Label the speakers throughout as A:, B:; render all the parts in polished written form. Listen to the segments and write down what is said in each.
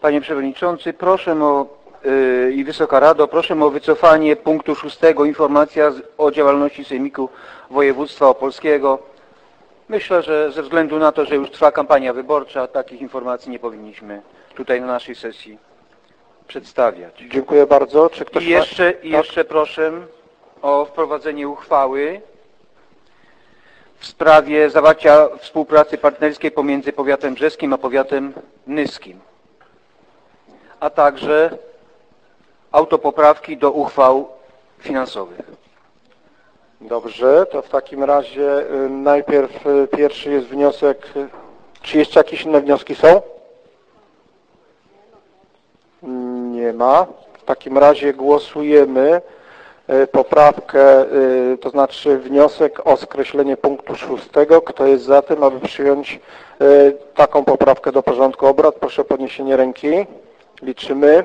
A: Panie Przewodniczący, proszę i Wysoka Rado, proszę o wycofanie punktu 6. Informacja o działalności Sejmiku Województwa Opolskiego. Myślę, że ze względu na to, że już trwa kampania wyborcza, takich informacji nie powinniśmy tutaj na naszej sesji przedstawiać.
B: Dziękuję bardzo. Czy ktoś
A: jeszcze proszę o wprowadzenie uchwały w sprawie zawarcia współpracy partnerskiej pomiędzy powiatem brzeskim a powiatem nyskim, a także autopoprawki do uchwał finansowych.
B: Dobrze, to w takim razie najpierw pierwszy jest wniosek. Czy jeszcze jakieś inne wnioski są? Nie ma. W takim razie głosujemy poprawkę, to znaczy wniosek o skreślenie punktu 6. Kto jest za tym, aby przyjąć taką poprawkę do porządku obrad? Proszę o podniesienie ręki. Liczymy.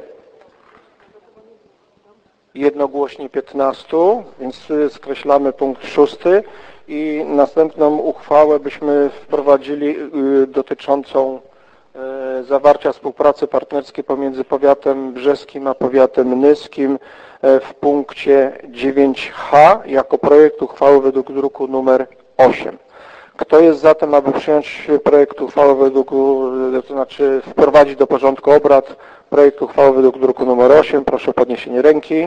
B: Jednogłośnie 15, więc skreślamy punkt 6 i następną uchwałę byśmy wprowadzili dotyczącą zawarcia współpracy partnerskiej pomiędzy powiatem brzeskim a powiatem nyskim w punkcie 9h jako projekt uchwały według druku numer 8. Kto jest za tym, aby przyjąć projekt uchwały to znaczy wprowadzić do porządku obrad projekt uchwały według druku numer 8? Proszę o podniesienie ręki.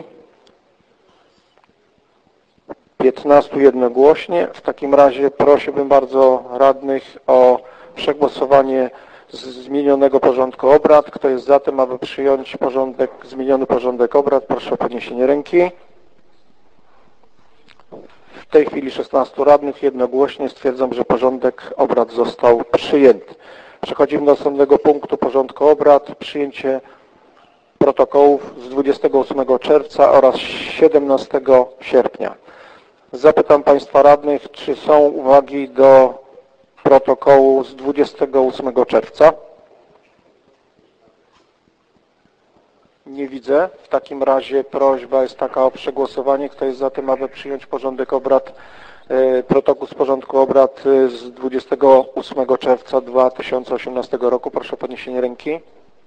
B: 15 jednogłośnie. W takim razie prosiłbym bardzo radnych o przegłosowanie zmienionego porządku obrad. Kto jest za tym, aby przyjąć zmieniony porządek obrad? Proszę o podniesienie ręki. W tej chwili 16 radnych jednogłośnie stwierdzam, że porządek obrad został przyjęty. Przechodzimy do następnego punktu porządku obrad. Przyjęcie protokołów z 28 czerwca oraz 17 sierpnia. Zapytam Państwa radnych, czy są uwagi do protokołu z 28 czerwca? Nie widzę. W takim razie prośba jest taka o przegłosowanie. Kto jest za tym, aby przyjąć porządek obrad, protokół z porządku obrad z 28 czerwca 2018 roku? Proszę o podniesienie ręki.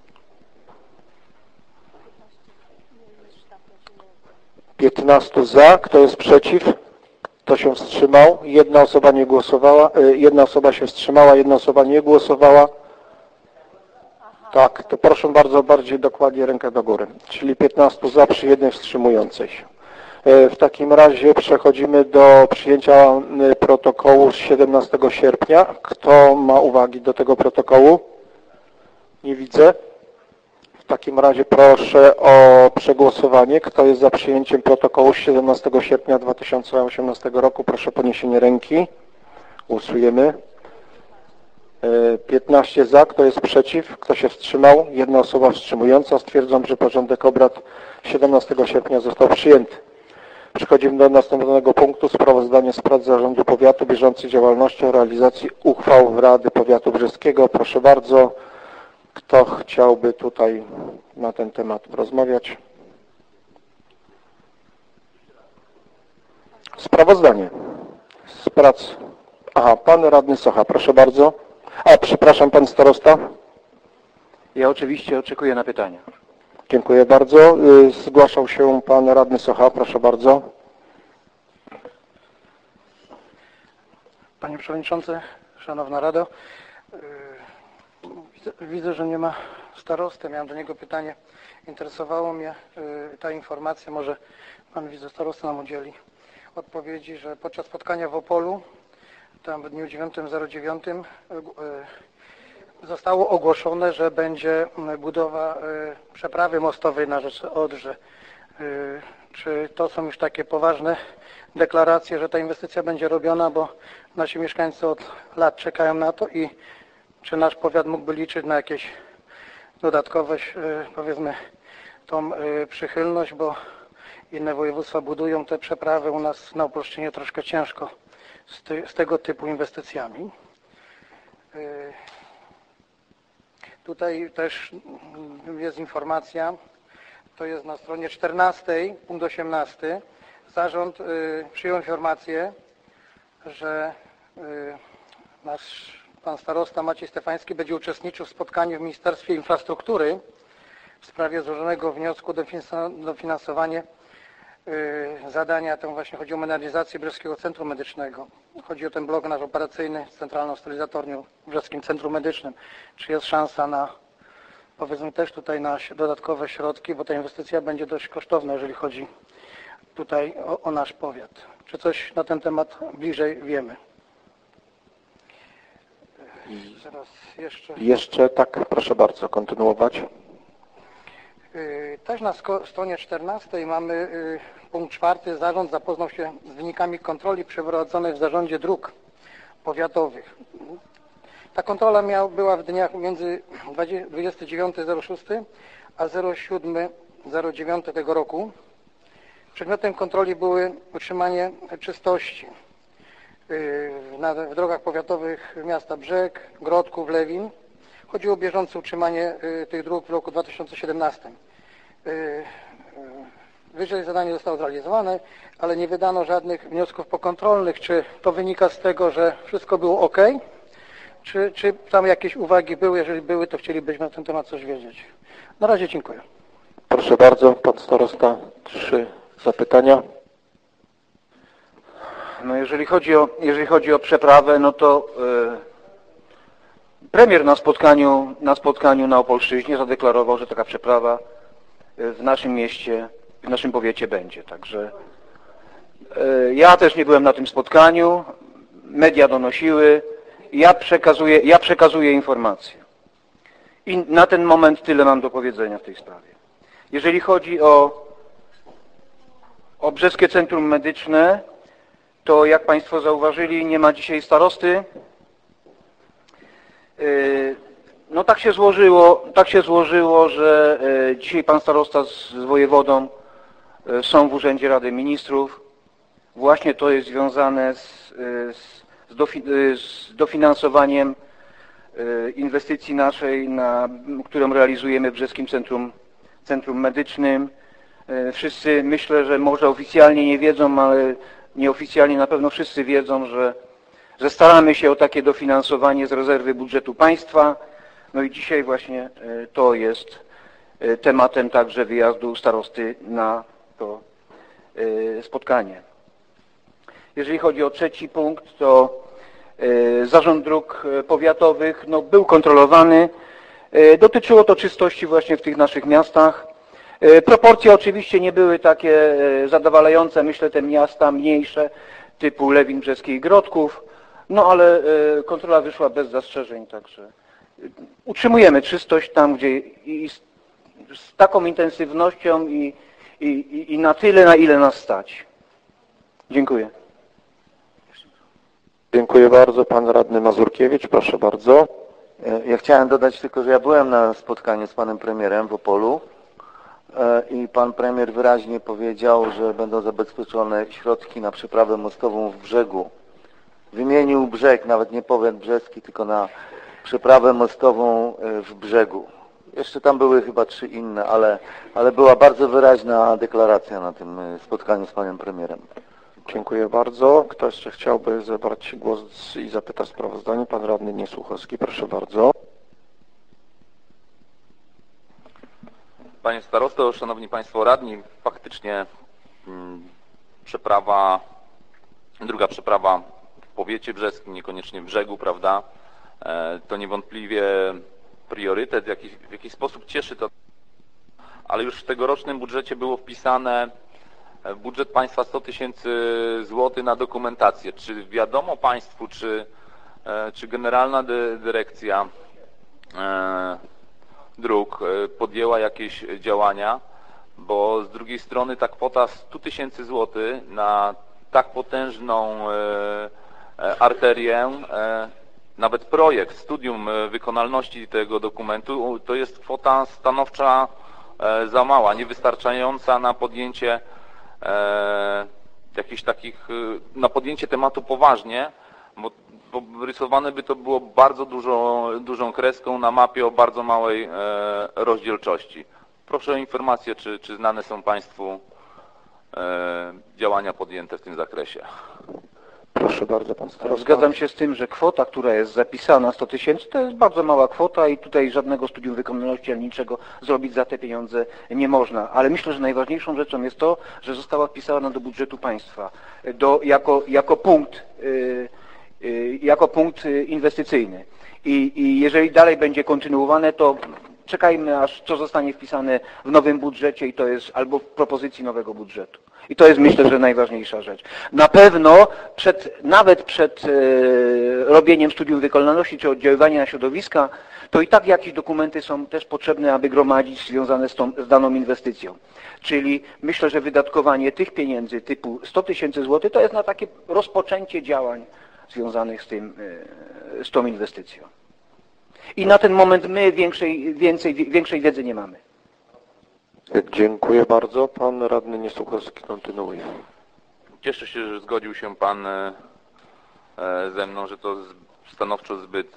B: 15 za. Kto jest przeciw? Kto się wstrzymał? Jedna osoba nie głosowała. Jedna osoba się wstrzymała, jedna osoba nie głosowała. Tak, to proszę bardzo bardziej dokładnie rękę do góry. Czyli 15 za przy jednej wstrzymującej się. W takim razie przechodzimy do przyjęcia protokołu z 17 sierpnia. Kto ma uwagi do tego protokołu? Nie widzę. W takim razie proszę o przegłosowanie. Kto jest za przyjęciem protokołu z 17 sierpnia 2018 roku? Proszę o podniesienie ręki. Głosujemy. 15 za. Kto jest przeciw? Kto się wstrzymał? Jedna osoba wstrzymująca. Stwierdzam, że porządek obrad 17 sierpnia został przyjęty. Przechodzimy do następnego punktu. Sprawozdanie z prac Zarządu Powiatu bieżącej działalności o realizacji uchwał Rady Powiatu Brzeskiego. Proszę bardzo. Kto chciałby tutaj na ten temat porozmawiać? Sprawozdanie z prac. Aha, pan radny Socha, proszę bardzo. A, przepraszam, pan starosta.
A: Ja oczywiście oczekuję na pytania.
B: Dziękuję bardzo. Zgłaszał się pan radny Socha, proszę bardzo.
C: Panie Przewodniczący, Szanowna Rado, widzę, że nie ma starosty. Miałem do niego pytanie. Interesowało mnie ta informacja, może pan wicestarosta nam udzieli odpowiedzi, że podczas spotkania w Opolu, tam w dniu 9.09 zostało ogłoszone, że będzie budowa przeprawy mostowej na rzece Odrze. Czy to są już takie poważne deklaracje, że ta inwestycja będzie robiona, bo nasi mieszkańcy od lat czekają na to i czy nasz powiat mógłby liczyć na jakieś dodatkowe, powiedzmy, tą przychylność, bo inne województwa budują te przeprawy, u nas na Opolszczyźnie troszkę ciężko z tego typu inwestycjami. Tutaj też jest informacja, to jest na stronie 14, punkt 18. Zarząd przyjął informację, że nasz pan starosta Maciej Stefański będzie uczestniczył w spotkaniu w Ministerstwie Infrastruktury w sprawie złożonego wniosku o dofinansowanie zadania, tam właśnie chodzi o modernizację Brzeskiego Centrum Medycznego. Chodzi o ten blok nasz operacyjny z centralną stylizatornią w Brzeskim Centrum Medycznym. Czy jest szansa na, powiedzmy też tutaj na dodatkowe środki, bo ta inwestycja będzie dość kosztowna, jeżeli chodzi tutaj o nasz powiat. Czy coś na ten temat bliżej wiemy? Zaraz
B: Jeszcze tak, proszę bardzo, kontynuować.
C: Też na stronie 14 mamy punkt 4. Zarząd zapoznał się z wynikami kontroli przeprowadzonej w Zarządzie Dróg Powiatowych. Ta kontrola była w dniach między 29.06 a 07.09 tego roku. Przedmiotem kontroli były utrzymanie czystości w drogach powiatowych miasta Brzeg, Grodków, Lewin. Chodziło o bieżące utrzymanie tych dróg w roku 2017. Wyżej zadanie zostało zrealizowane, ale nie wydano żadnych wniosków pokontrolnych. Czy to wynika z tego, że wszystko było ok? Czy tam jakieś uwagi były? Jeżeli były, to chcielibyśmy na ten temat coś wiedzieć. Na razie dziękuję.
B: Proszę bardzo, pan starosta, 3 zapytania.
A: No jeżeli chodzi o przeprawę, no to premier na spotkaniu na Opolszczyźnie zadeklarował, że taka przeprawa w naszym mieście, w naszym powiecie będzie. Także ja też nie byłem na tym spotkaniu, media donosiły, ja przekazuję informacje. I na ten moment tyle mam do powiedzenia w tej sprawie. Jeżeli chodzi o Brzeskie Centrum Medyczne, to jak Państwo zauważyli, nie ma dzisiaj starosty. No tak się złożyło, że dzisiaj pan starosta z wojewodą są w Urzędzie Rady Ministrów. Właśnie to jest związane z dofinansowaniem inwestycji naszej, którą realizujemy w Brzeskim Centrum Medycznym. Wszyscy, myślę, że może oficjalnie nie wiedzą, ale nieoficjalnie na pewno wszyscy wiedzą, że staramy się o takie dofinansowanie z rezerwy budżetu państwa. No i dzisiaj właśnie to jest tematem także wyjazdu starosty na to spotkanie. Jeżeli chodzi o 3. punkt, to Zarząd Dróg Powiatowych był kontrolowany. Dotyczyło to czystości właśnie w tych naszych miastach. Proporcje oczywiście nie były takie zadowalające, myślę, te miasta mniejsze typu Lewin, Brzeskie i Grodków, no ale kontrola wyszła bez zastrzeżeń, także utrzymujemy czystość tam, gdzie i z taką intensywnością i na tyle, na ile nas stać. Dziękuję.
B: Dziękuję bardzo. Pan radny Mazurkiewicz, proszę bardzo.
D: Ja chciałem dodać tylko, że ja byłem na spotkaniu z panem premierem w Opolu i pan premier wyraźnie powiedział, że będą zabezpieczone środki na przeprawę mostową w Brzegu. Wymienił Brzeg, nawet nie powiat brzeski, tylko na przeprawę mostową w Brzegu. Jeszcze tam były chyba 3 inne, ale była bardzo wyraźna deklaracja na tym spotkaniu z panem premierem.
B: Dziękuję bardzo. Kto jeszcze chciałby zabrać głos i zapytać sprawozdanie? Pan radny Niesłuchowski, proszę bardzo.
E: Panie starosto, szanowni państwo radni, faktycznie druga przeprawa w powiecie brzeskim, niekoniecznie w Brzegu, prawda, to niewątpliwie priorytet, w jakiś sposób cieszy to, ale już w tegorocznym budżecie było wpisane w budżet państwa 100 000 złotych na dokumentację. Czy wiadomo państwu, czy Generalna Dyrekcja Dróg podjęła jakieś działania, bo z drugiej strony ta kwota 100 000 złotych na tak potężną arterię, nawet projekt, studium wykonalności tego dokumentu, to jest kwota stanowcza za mała, niewystarczająca na podjęcie jakichś takich, na podjęcie tematu poważnie, bo rysowane by to było bardzo dużą kreską na mapie o bardzo małej rozdzielczości. Proszę o informację, czy znane są państwu działania podjęte w tym zakresie.
B: Proszę bardzo, pan starosta.
A: Zgadzam się z tym, że kwota, która jest zapisana, 100 000, to jest bardzo mała kwota i tutaj żadnego studium wykonalności ani niczego zrobić za te pieniądze nie można. Ale myślę, że najważniejszą rzeczą jest to, że została wpisana do budżetu państwa jako punkt inwestycyjny. I jeżeli dalej będzie kontynuowane, to czekajmy, aż co zostanie wpisane w nowym budżecie i to jest albo w propozycji nowego budżetu. I to jest, myślę, że najważniejsza rzecz. Na pewno nawet przed robieniem studium wykonalności czy oddziaływania na środowiska, to i tak jakieś dokumenty są też potrzebne, aby gromadzić związane z daną inwestycją. Czyli myślę, że wydatkowanie tych pieniędzy typu 100 000 złotych to jest na takie rozpoczęcie działań związanych z tą inwestycją. I na ten moment my większej wiedzy nie mamy.
B: Dziękuję bardzo. Pan radny Niesłuchowski kontynuuje.
E: Cieszę się, że zgodził się Pan ze mną, że to stanowczo zbyt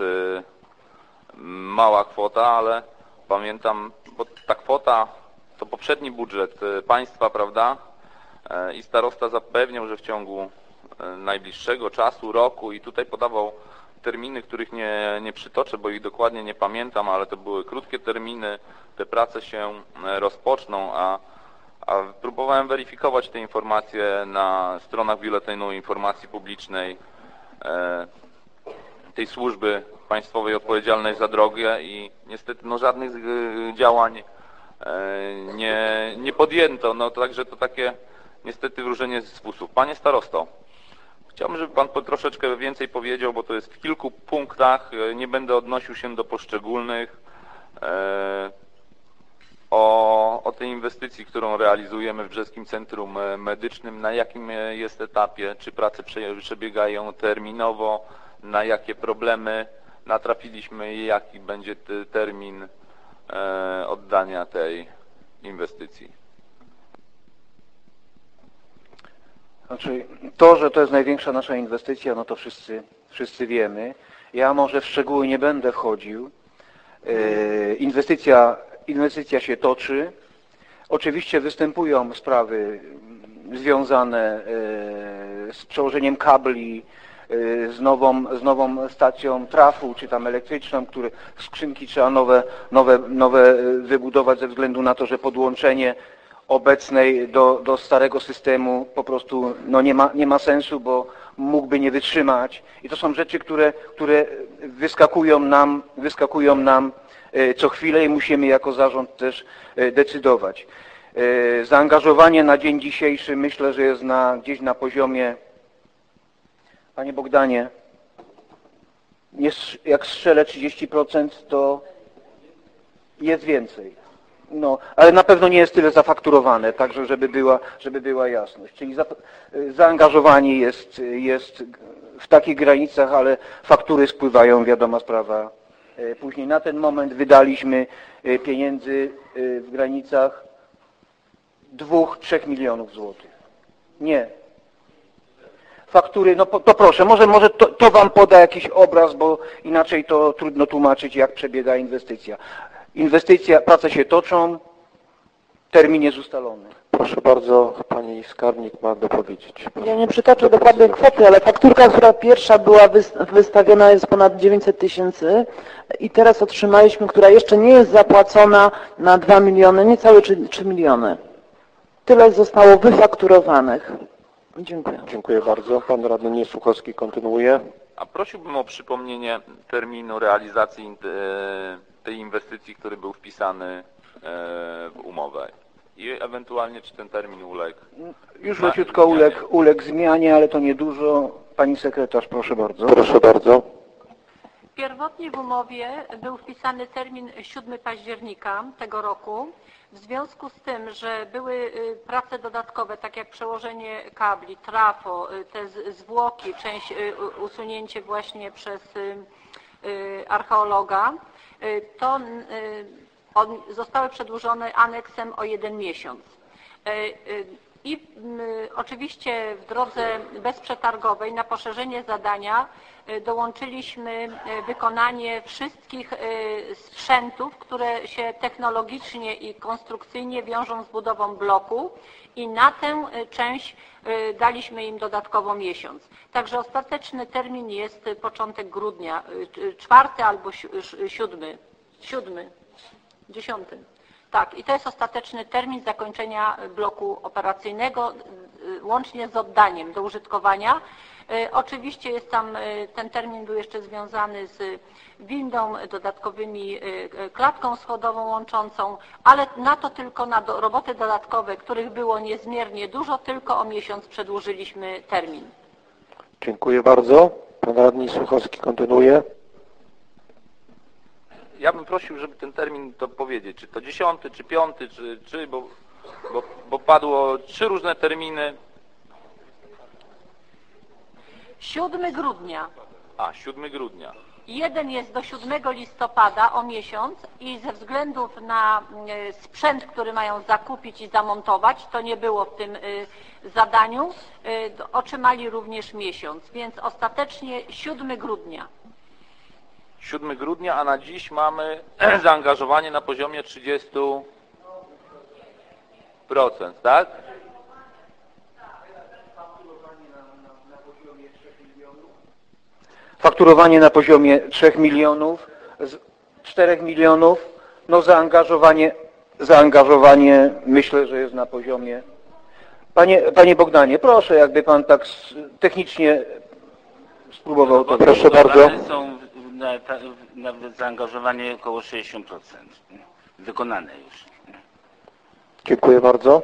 E: mała kwota, ale pamiętam, bo ta kwota to poprzedni budżet państwa, prawda? I starosta zapewniał, że w ciągu najbliższego czasu, roku i tutaj podawał terminy, których nie przytoczę, bo ich dokładnie nie pamiętam, ale to były krótkie terminy, te prace się rozpoczną, a próbowałem weryfikować te informacje na stronach Biuletynu Informacji Publicznej tej służby państwowej odpowiedzialnej za drogę i niestety żadnych działań nie podjęto, także to takie niestety wróżenie z fusów. Panie starosto, chciałbym, żeby Pan troszeczkę więcej powiedział, bo to jest w kilku punktach, nie będę odnosił się do poszczególnych, o tej inwestycji, którą realizujemy w Brzeskim Centrum Medycznym, na jakim jest etapie, czy prace przebiegają terminowo, na jakie problemy natrafiliśmy i jaki będzie termin oddania tej inwestycji.
A: Znaczy, to, że to jest największa nasza inwestycja, no to wszyscy wiemy. Ja może w szczegóły nie będę wchodził. Inwestycja się toczy. Oczywiście występują sprawy związane z przełożeniem kabli, z nową stacją trafu, czy tam elektryczną, które skrzynki trzeba nowe wybudować ze względu na to, że podłączenie obecnej do starego systemu po prostu nie ma sensu, bo mógłby nie wytrzymać. I to są rzeczy, które wyskakują nam co chwilę i musimy jako zarząd też decydować. Zaangażowanie na dzień dzisiejszy myślę, że jest gdzieś na poziomie, Panie Bogdanie, jak strzelę 30%, to jest więcej. No, ale na pewno nie jest tyle zafakturowane, także żeby była jasność. Czyli zaangażowanie jest w takich granicach, ale faktury spływają, wiadoma sprawa. Później na ten moment wydaliśmy pieniędzy w granicach 2-3 milionów złotych. Nie. Faktury, no to proszę, może to Wam poda jakiś obraz, bo inaczej to trudno tłumaczyć, jak przebiega inwestycja. Prace się toczą, termin jest ustalony.
B: Proszę bardzo, pani skarbnik ma dopowiedzieć.
F: Ja nie przytoczę dokładnej kwoty, ale fakturka, która pierwsza była wystawiona, jest ponad 900 000 i teraz otrzymaliśmy, która jeszcze nie jest zapłacona, na 2 miliony, niecałe 3 miliony. Tyle zostało wyfakturowanych. Dziękuję.
B: Dziękuję bardzo. Pan radny Niesłuchowski kontynuuje.
E: A prosiłbym o przypomnienie terminu realizacji tej inwestycji, który był wpisany w umowę. I ewentualnie czy ten termin uległ?
A: Już leciutko uległ zmianie, ale to niedużo. Pani sekretarz, proszę bardzo.
B: Proszę bardzo.
G: Pierwotnie w umowie był wpisany termin 7 października tego roku. W związku z tym, że były prace dodatkowe, tak jak przełożenie kabli, trafo, te zwłoki, część usunięcie właśnie przez archeologa, to zostały przedłużone aneksem o 1 miesiąc. I oczywiście w drodze bezprzetargowej na poszerzenie zadania dołączyliśmy wykonanie wszystkich sprzętów, które się technologicznie i konstrukcyjnie wiążą z budową bloku i na tę część daliśmy im dodatkowo miesiąc. Także ostateczny termin jest początek grudnia, 4 albo 10. Tak, i to jest ostateczny termin zakończenia bloku operacyjnego, łącznie z oddaniem do użytkowania. Oczywiście jest tam, ten termin był jeszcze związany z windą, dodatkowymi klatką schodową łączącą, ale na to tylko na roboty dodatkowe, których było niezmiernie dużo, tylko o miesiąc przedłużyliśmy termin.
B: Dziękuję bardzo. Pan radny Słuchowski kontynuuje.
E: Ja bym prosił, żeby ten termin to powiedzieć, czy to 10, czy 5, bo padło 3 różne terminy.
G: 7 grudnia.
E: 7 grudnia.
G: Jeden jest do 7 listopada o miesiąc i ze względów na sprzęt, który mają zakupić i zamontować, to nie było w tym zadaniu, otrzymali również miesiąc, więc ostatecznie 7 grudnia.
E: 7 grudnia, a na dziś mamy zaangażowanie na poziomie 30%, tak?
A: Fakturowanie na poziomie 3 milionów, 4 milionów, no zaangażowanie myślę, że jest na poziomie... Panie Bogdanie, proszę, jakby pan tak technicznie spróbował to...
B: Proszę bardzo.
H: Są na zaangażowanie około 60%. Wykonane już.
B: Dziękuję bardzo.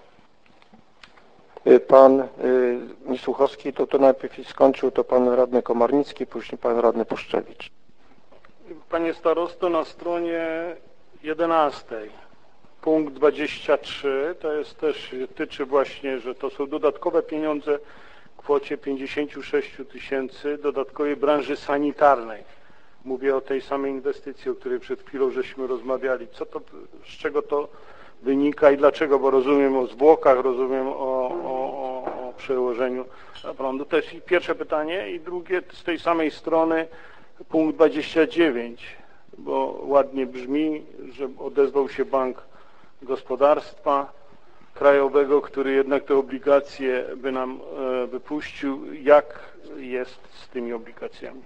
B: Pan Słuchowski to najpierw skończył, to pan radny Komarnicki, później pan radny Puszczewicz.
I: Panie starosto, na stronie 11, punkt 23, to jest też, tyczy właśnie, że to są dodatkowe pieniądze w kwocie 56 000 dodatkowej branży sanitarnej. Mówię o tej samej inwestycji, o której przed chwilą żeśmy rozmawiali. Co to, z czego to wynika i dlaczego? Bo rozumiem o zwłokach, rozumiem o przełożeniu prądu. To jest pierwsze pytanie. I drugie, z tej samej strony, punkt 29, bo ładnie brzmi, że odezwał się Bank Gospodarstwa Krajowego, który jednak te obligacje by nam wypuścił. Jak jest z tymi obligacjami?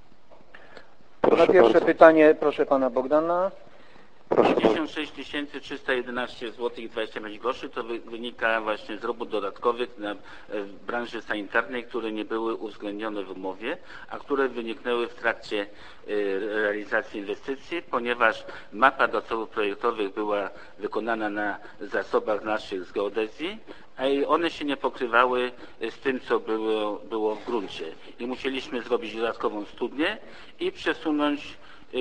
A: Na pierwsze pytanie proszę pana Bogdana.
H: 56 311 zł i 25 groszy to wynika właśnie z robót dodatkowych w branży sanitarnej, które nie były uwzględnione w umowie, a które wyniknęły w trakcie realizacji inwestycji, ponieważ mapa dochodów projektowych była wykonana na zasobach naszych z geodezji, a one się nie pokrywały z tym, co było w gruncie. I musieliśmy zrobić dodatkową studnię i przesunąć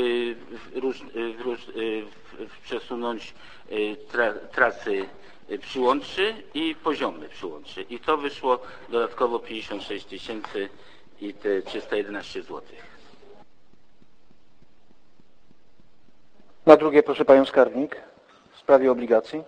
H: przesunąć trasy przyłączy i poziomy przyłączy. I to wyszło dodatkowo 56 000 i te 311 zł.
A: Na drugie proszę panią skarbnik w sprawie obligacji.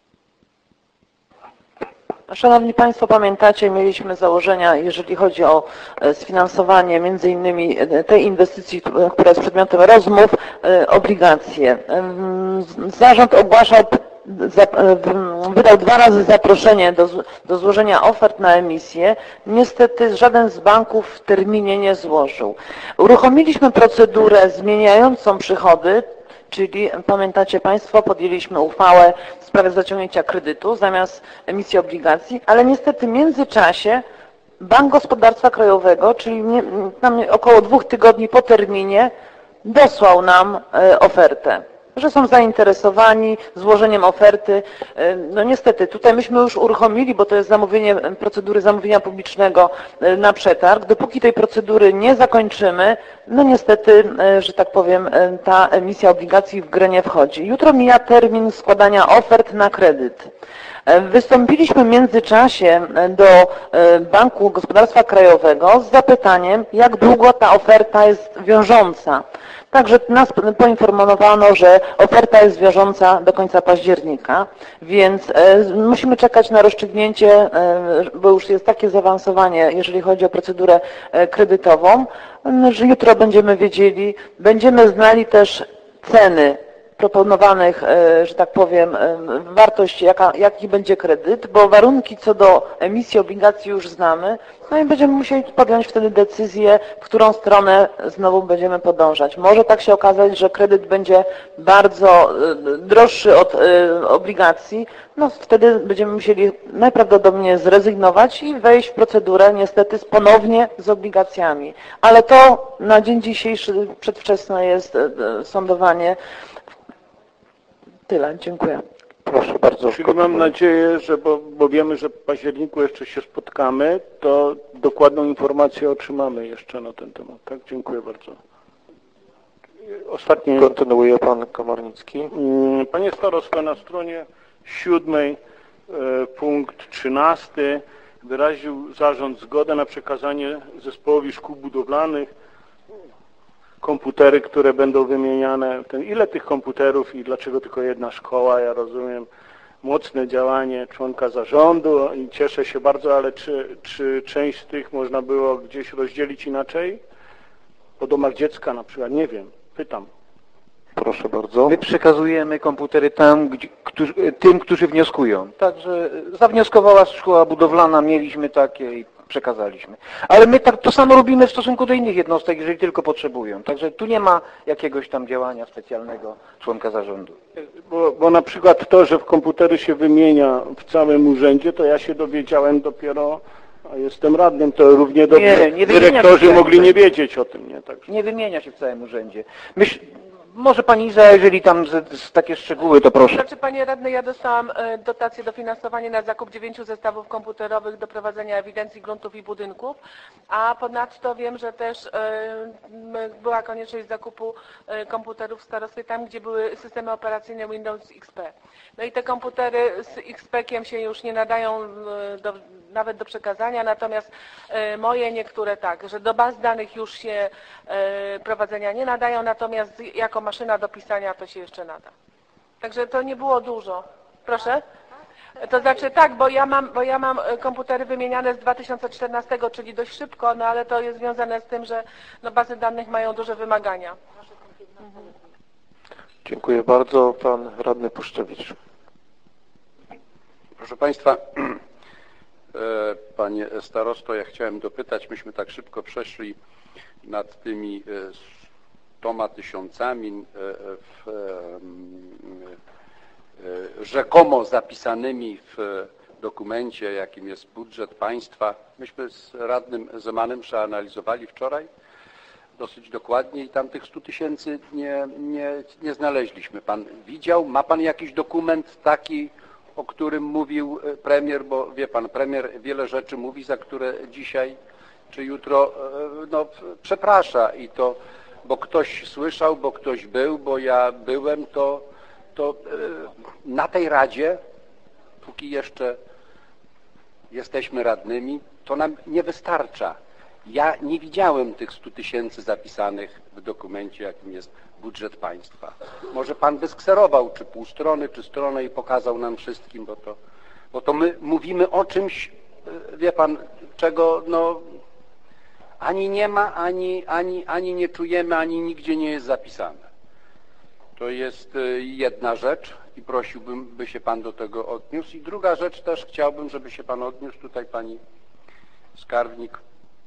F: Szanowni Państwo, pamiętacie, mieliśmy założenia, jeżeli chodzi o sfinansowanie między innymi tej inwestycji, która jest przedmiotem rozmów, obligacje. Zarząd ogłaszał, wydał 2 razy zaproszenie do złożenia ofert na emisję. Niestety żaden z banków w terminie nie złożył. Uruchomiliśmy procedurę zmieniającą przychody, czyli pamiętacie Państwo, podjęliśmy uchwałę w sprawie zaciągnięcia kredytu zamiast emisji obligacji, ale niestety w międzyczasie Bank Gospodarstwa Krajowego, czyli około 2 tygodni po terminie, dosłał nam ofertę, że są zainteresowani złożeniem oferty. No niestety, tutaj myśmy już uruchomili, bo to jest zamówienie, procedury zamówienia publicznego na przetarg. Dopóki tej procedury nie zakończymy, no niestety, że tak powiem, ta emisja obligacji w grę nie wchodzi. Jutro mija termin składania ofert na kredyt. Wystąpiliśmy w międzyczasie do Banku Gospodarstwa Krajowego z zapytaniem, jak długo ta oferta jest wiążąca. Także nas poinformowano, że oferta jest wiążąca do końca października, więc musimy czekać na rozstrzygnięcie, bo już jest takie zaawansowanie, jeżeli chodzi o procedurę kredytową, że jutro będziemy wiedzieli, będziemy znali też ceny proponowanych, że tak powiem, wartość, jaki będzie kredyt, bo warunki co do emisji obligacji już znamy, no i będziemy musieli podjąć wtedy decyzję, w którą stronę znowu będziemy podążać. Może tak się okazać, że kredyt będzie bardzo droższy od obligacji, no wtedy będziemy musieli najprawdopodobniej zrezygnować i wejść w procedurę niestety ponownie z obligacjami. Ale to na dzień dzisiejszy przedwczesne jest sądowanie. Tyle, dziękuję.
B: Proszę bardzo.
I: Czyli mam nadzieję, że bo wiemy, że w październiku jeszcze się spotkamy, to dokładną informację otrzymamy jeszcze na ten temat. Tak, dziękuję bardzo. Ostatnie.
B: Kontynuuje pan Komornicki.
I: Panie starosto, na stronie 7 punkt 13 wyraził zarząd zgodę na przekazanie zespołowi szkół budowlanych komputery, które będą wymieniane. Ile tych komputerów i dlaczego tylko jedna szkoła? Ja rozumiem mocne działanie członka zarządu i cieszę się bardzo, ale czy część z tych można było gdzieś rozdzielić inaczej? Po domach dziecka na przykład, nie wiem, pytam.
B: Proszę bardzo.
A: My przekazujemy komputery tym, którzy wnioskują. Także zawnioskowała szkoła budowlana, mieliśmy takie i przekazaliśmy. Ale my to samo robimy w stosunku do innych jednostek, jeżeli tylko potrzebują. Także tu nie ma jakiegoś tam działania specjalnego członka zarządu.
I: Bo na przykład to, że w komputery się wymienia w całym urzędzie, to ja się dowiedziałem dopiero, a jestem radnym, to równie dobrze dyrektorzy mogli nie wiedzieć o tym. Nie, także.
A: Nie wymienia się w całym urzędzie. Może pani Iza, jeżeli tam takie szczegóły, to proszę.
J: Znaczy, panie radny, ja dostałam dotację dofinansowanie na zakup 9 zestawów komputerowych do prowadzenia ewidencji gruntów i budynków, a ponadto wiem, że też była konieczność zakupu komputerów w starostwie tam, gdzie były systemy operacyjne Windows XP. No i te komputery z XP-kiem się już nie nadają nawet do przekazania, natomiast moje niektóre tak, że do baz danych już się prowadzenia nie nadają, natomiast jako maszyna do pisania to się jeszcze nada. Także to nie było dużo. Proszę? To znaczy tak, bo ja mam komputery wymieniane z 2014, czyli dość szybko, no ale to jest związane z tym, że no, bazy danych mają duże wymagania.
B: Dziękuję bardzo. Pan radny Puszczewicz.
K: Proszę Państwa, Panie starosto, ja chciałem dopytać, myśmy tak szybko przeszli nad tymi 100 tysiącami rzekomo zapisanymi w dokumencie, jakim jest budżet państwa. Myśmy z radnym Zemanem przeanalizowali wczoraj dosyć dokładnie i tam tych 100 tysięcy nie znaleźliśmy. Pan widział, ma Pan jakiś dokument taki, o którym mówił premier, bo wie Pan, premier wiele rzeczy mówi, za które dzisiaj czy jutro no, przeprasza i to, bo ktoś słyszał, bo ktoś był, bo ja byłem, to na tej radzie, póki jeszcze jesteśmy radnymi, to nam nie wystarcza. Ja nie widziałem tych 100 tysięcy zapisanych w dokumencie, jakim jest budżet państwa. Może Pan by skserował, czy pół strony, czy stronę i pokazał nam wszystkim, bo to my mówimy o czymś, wie Pan, czego no ani nie ma, ani nie czujemy, ani nigdzie nie jest zapisane. To jest jedna rzecz i prosiłbym, by się Pan do tego odniósł. I druga rzecz też chciałbym, żeby się Pan odniósł. Tutaj Pani skarbnik,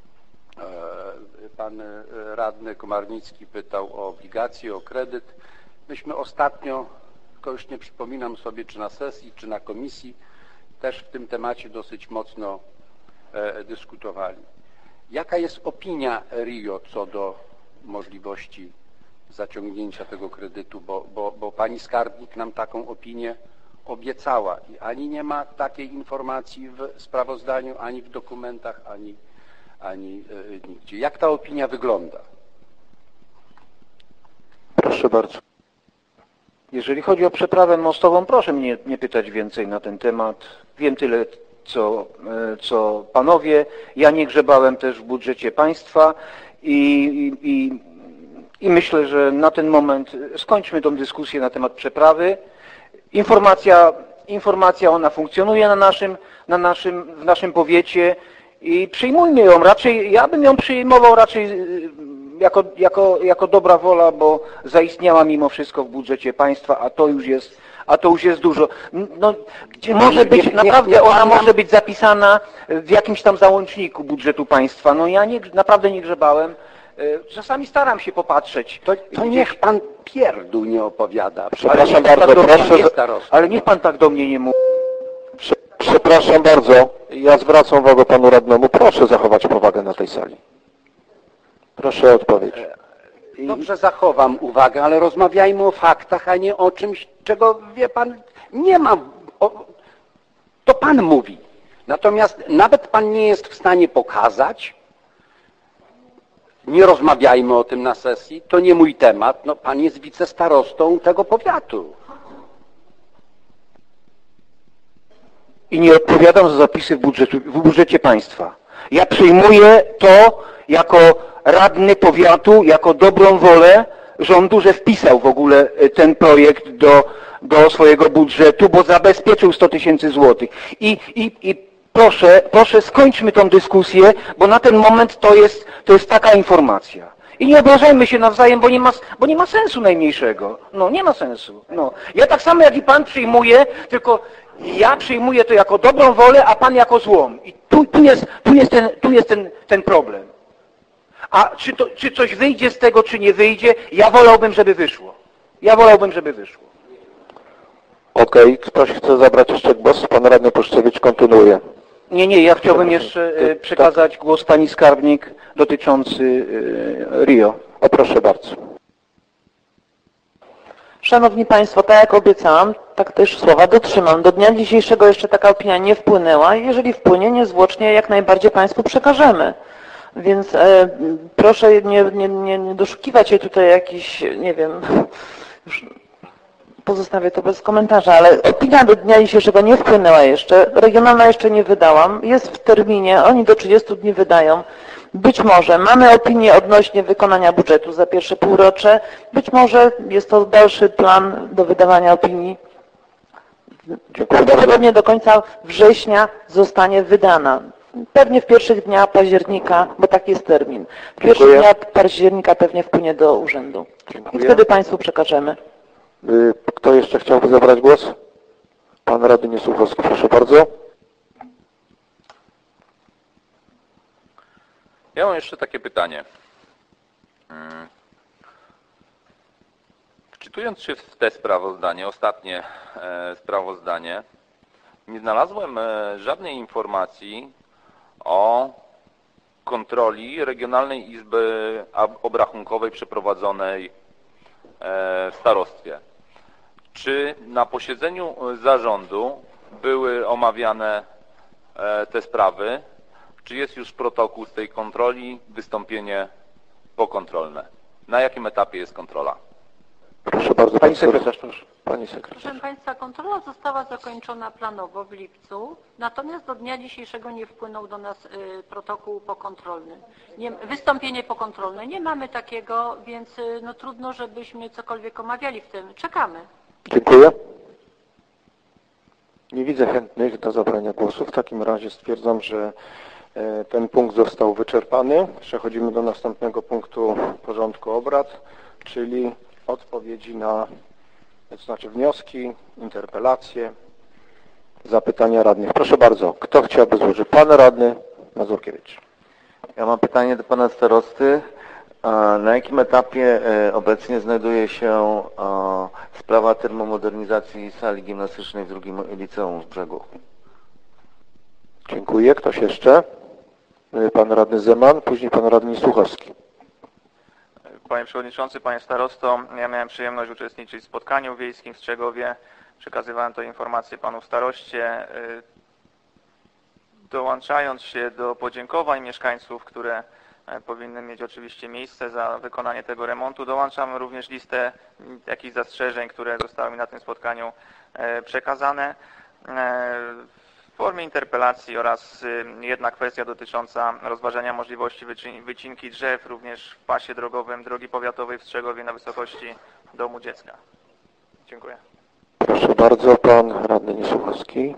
K: Pan radny Komarnicki pytał o obligacje, o kredyt. Myśmy ostatnio, tylko już nie przypominam sobie, czy na sesji, czy na komisji, też w tym temacie dosyć mocno dyskutowali. Jaka jest opinia RIO co do możliwości zaciągnięcia tego kredytu, bo pani skarbnik nam taką opinię obiecała i ani nie ma takiej informacji w sprawozdaniu, ani w dokumentach, ani nigdzie. Jak ta opinia wygląda?
B: Proszę bardzo.
A: Jeżeli chodzi o przeprawę mostową, proszę mnie nie pytać więcej na ten temat. Wiem tyle, co panowie. Ja nie grzebałem też w budżecie państwa i myślę, że na ten moment skończmy tą dyskusję na temat przeprawy. Informacja ona funkcjonuje w naszym powiecie i przyjmujmy ją. Raczej ja bym ją przyjmował raczej jako dobra wola, bo zaistniała mimo wszystko w budżecie państwa, a to już jest dużo. No, gdzie może być, naprawdę ona może być zapisana w jakimś tam załączniku budżetu państwa. No ja naprawdę nie grzebałem. Czasami staram się popatrzeć.
K: To niech pan pierdół nie opowiada.
B: Przepraszam bardzo,
A: ale niech pan tak do mnie nie mówi.
B: Przepraszam bardzo, ja zwracam uwagę panu radnemu. Proszę zachować powagę na tej sali. Proszę o odpowiedź.
K: Dobrze, zachowam uwagę, ale rozmawiajmy o faktach, a nie o czymś, czego, wie pan, nie ma. To pan mówi. Natomiast nawet pan nie jest w stanie pokazać, nie rozmawiajmy o tym na sesji, to nie mój temat. No, pan jest wicestarostą tego powiatu.
A: I nie odpowiadam za zapisy w budżecie państwa. Ja przyjmuję to jako radny powiatu, jako dobrą wolę rządu, że wpisał w ogóle ten projekt do swojego budżetu, bo zabezpieczył 100 000 złotych. I proszę, skończmy tą dyskusję, bo na ten moment to jest taka informacja. I nie obrażajmy się nawzajem, bo nie ma sensu najmniejszego. No, nie ma sensu. No. Ja tak samo jak i pan przyjmuję, tylko ja przyjmuję to jako dobrą wolę, a pan jako złą. I tu jest ten problem. A czy coś wyjdzie z tego, czy nie wyjdzie, ja wolałbym, żeby wyszło.
B: Okej, ktoś chce zabrać jeszcze głos? Pan radny Puszczewicz kontynuuje.
A: Nie, ja chciałbym jeszcze przekazać głos pani skarbnik dotyczący Rio.
B: O, proszę bardzo.
F: Szanowni Państwo, tak jak obiecałam, tak też słowa dotrzymam. Do dnia dzisiejszego jeszcze taka opinia nie wpłynęła i jeżeli wpłynie, niezwłocznie jak najbardziej Państwu przekażemy. Więc proszę nie doszukiwać się tutaj jakichś, nie wiem, już pozostawię to bez komentarza, ale opinia do dnia dzisiejszego nie wpłynęła jeszcze, regionalna jeszcze nie wydałam, jest w terminie, oni do 30 dni wydają. Być może mamy opinię odnośnie wykonania budżetu za pierwsze półrocze, być może jest to dalszy plan do wydawania opinii. Prawdopodobnie do końca września zostanie wydana. Pewnie w pierwszych dniach października, bo taki jest termin. W pierwszych dniach października pewnie wpłynie do urzędu. I wtedy Państwu przekażemy.
B: Kto jeszcze chciałby zabrać głos? Pan radny Słuchowski, proszę bardzo.
E: Ja mam jeszcze takie pytanie. Wczytując się w te sprawozdanie, ostatnie sprawozdanie, nie znalazłem żadnej informacji o kontroli Regionalnej Izby Obrachunkowej przeprowadzonej w starostwie. Czy na posiedzeniu zarządu były omawiane te sprawy? Czy jest już protokół z tej kontroli, wystąpienie pokontrolne? Na jakim etapie jest kontrola?
B: Proszę bardzo,
A: Pani sekretarz, proszę.
B: Pani sekretarz.
G: Proszę Państwa, kontrola została zakończona planowo w lipcu, natomiast do dnia dzisiejszego nie wpłynął do nas protokół pokontrolny. Wystąpienie pokontrolne. Nie mamy takiego, więc no, trudno, żebyśmy cokolwiek omawiali w tym. Czekamy.
B: Dziękuję. Nie widzę chętnych do zabrania głosu. W takim razie stwierdzam, że ten punkt został wyczerpany. Przechodzimy do następnego punktu porządku obrad, czyli odpowiedzi na, to znaczy wnioski, interpelacje, zapytania radnych. Proszę bardzo, kto chciałby złożyć? Pan radny Mazurkiewicz.
D: Ja mam pytanie do pana starosty. Na jakim etapie obecnie znajduje się sprawa termomodernizacji sali gimnastycznej w drugim liceum w Brzegu?
B: Dziękuję. Ktoś jeszcze? Pan radny Zeman, później pan radny Słuchowski.
L: Panie Przewodniczący, Panie Starosto, ja miałem przyjemność uczestniczyć w spotkaniu wiejskim w Strzegowie. Przekazywałem tę informację panu staroście. Dołączając się do podziękowań mieszkańców, które powinny mieć oczywiście miejsce za wykonanie tego remontu. Dołączam również listę jakichś zastrzeżeń, które zostały mi na tym spotkaniu przekazane w formie interpelacji oraz jedna kwestia dotycząca rozważania możliwości wycinki drzew również w pasie drogowym drogi powiatowej w Strzegowie na wysokości domu dziecka. Dziękuję.
B: Proszę bardzo, pan radny Niesłuchowski.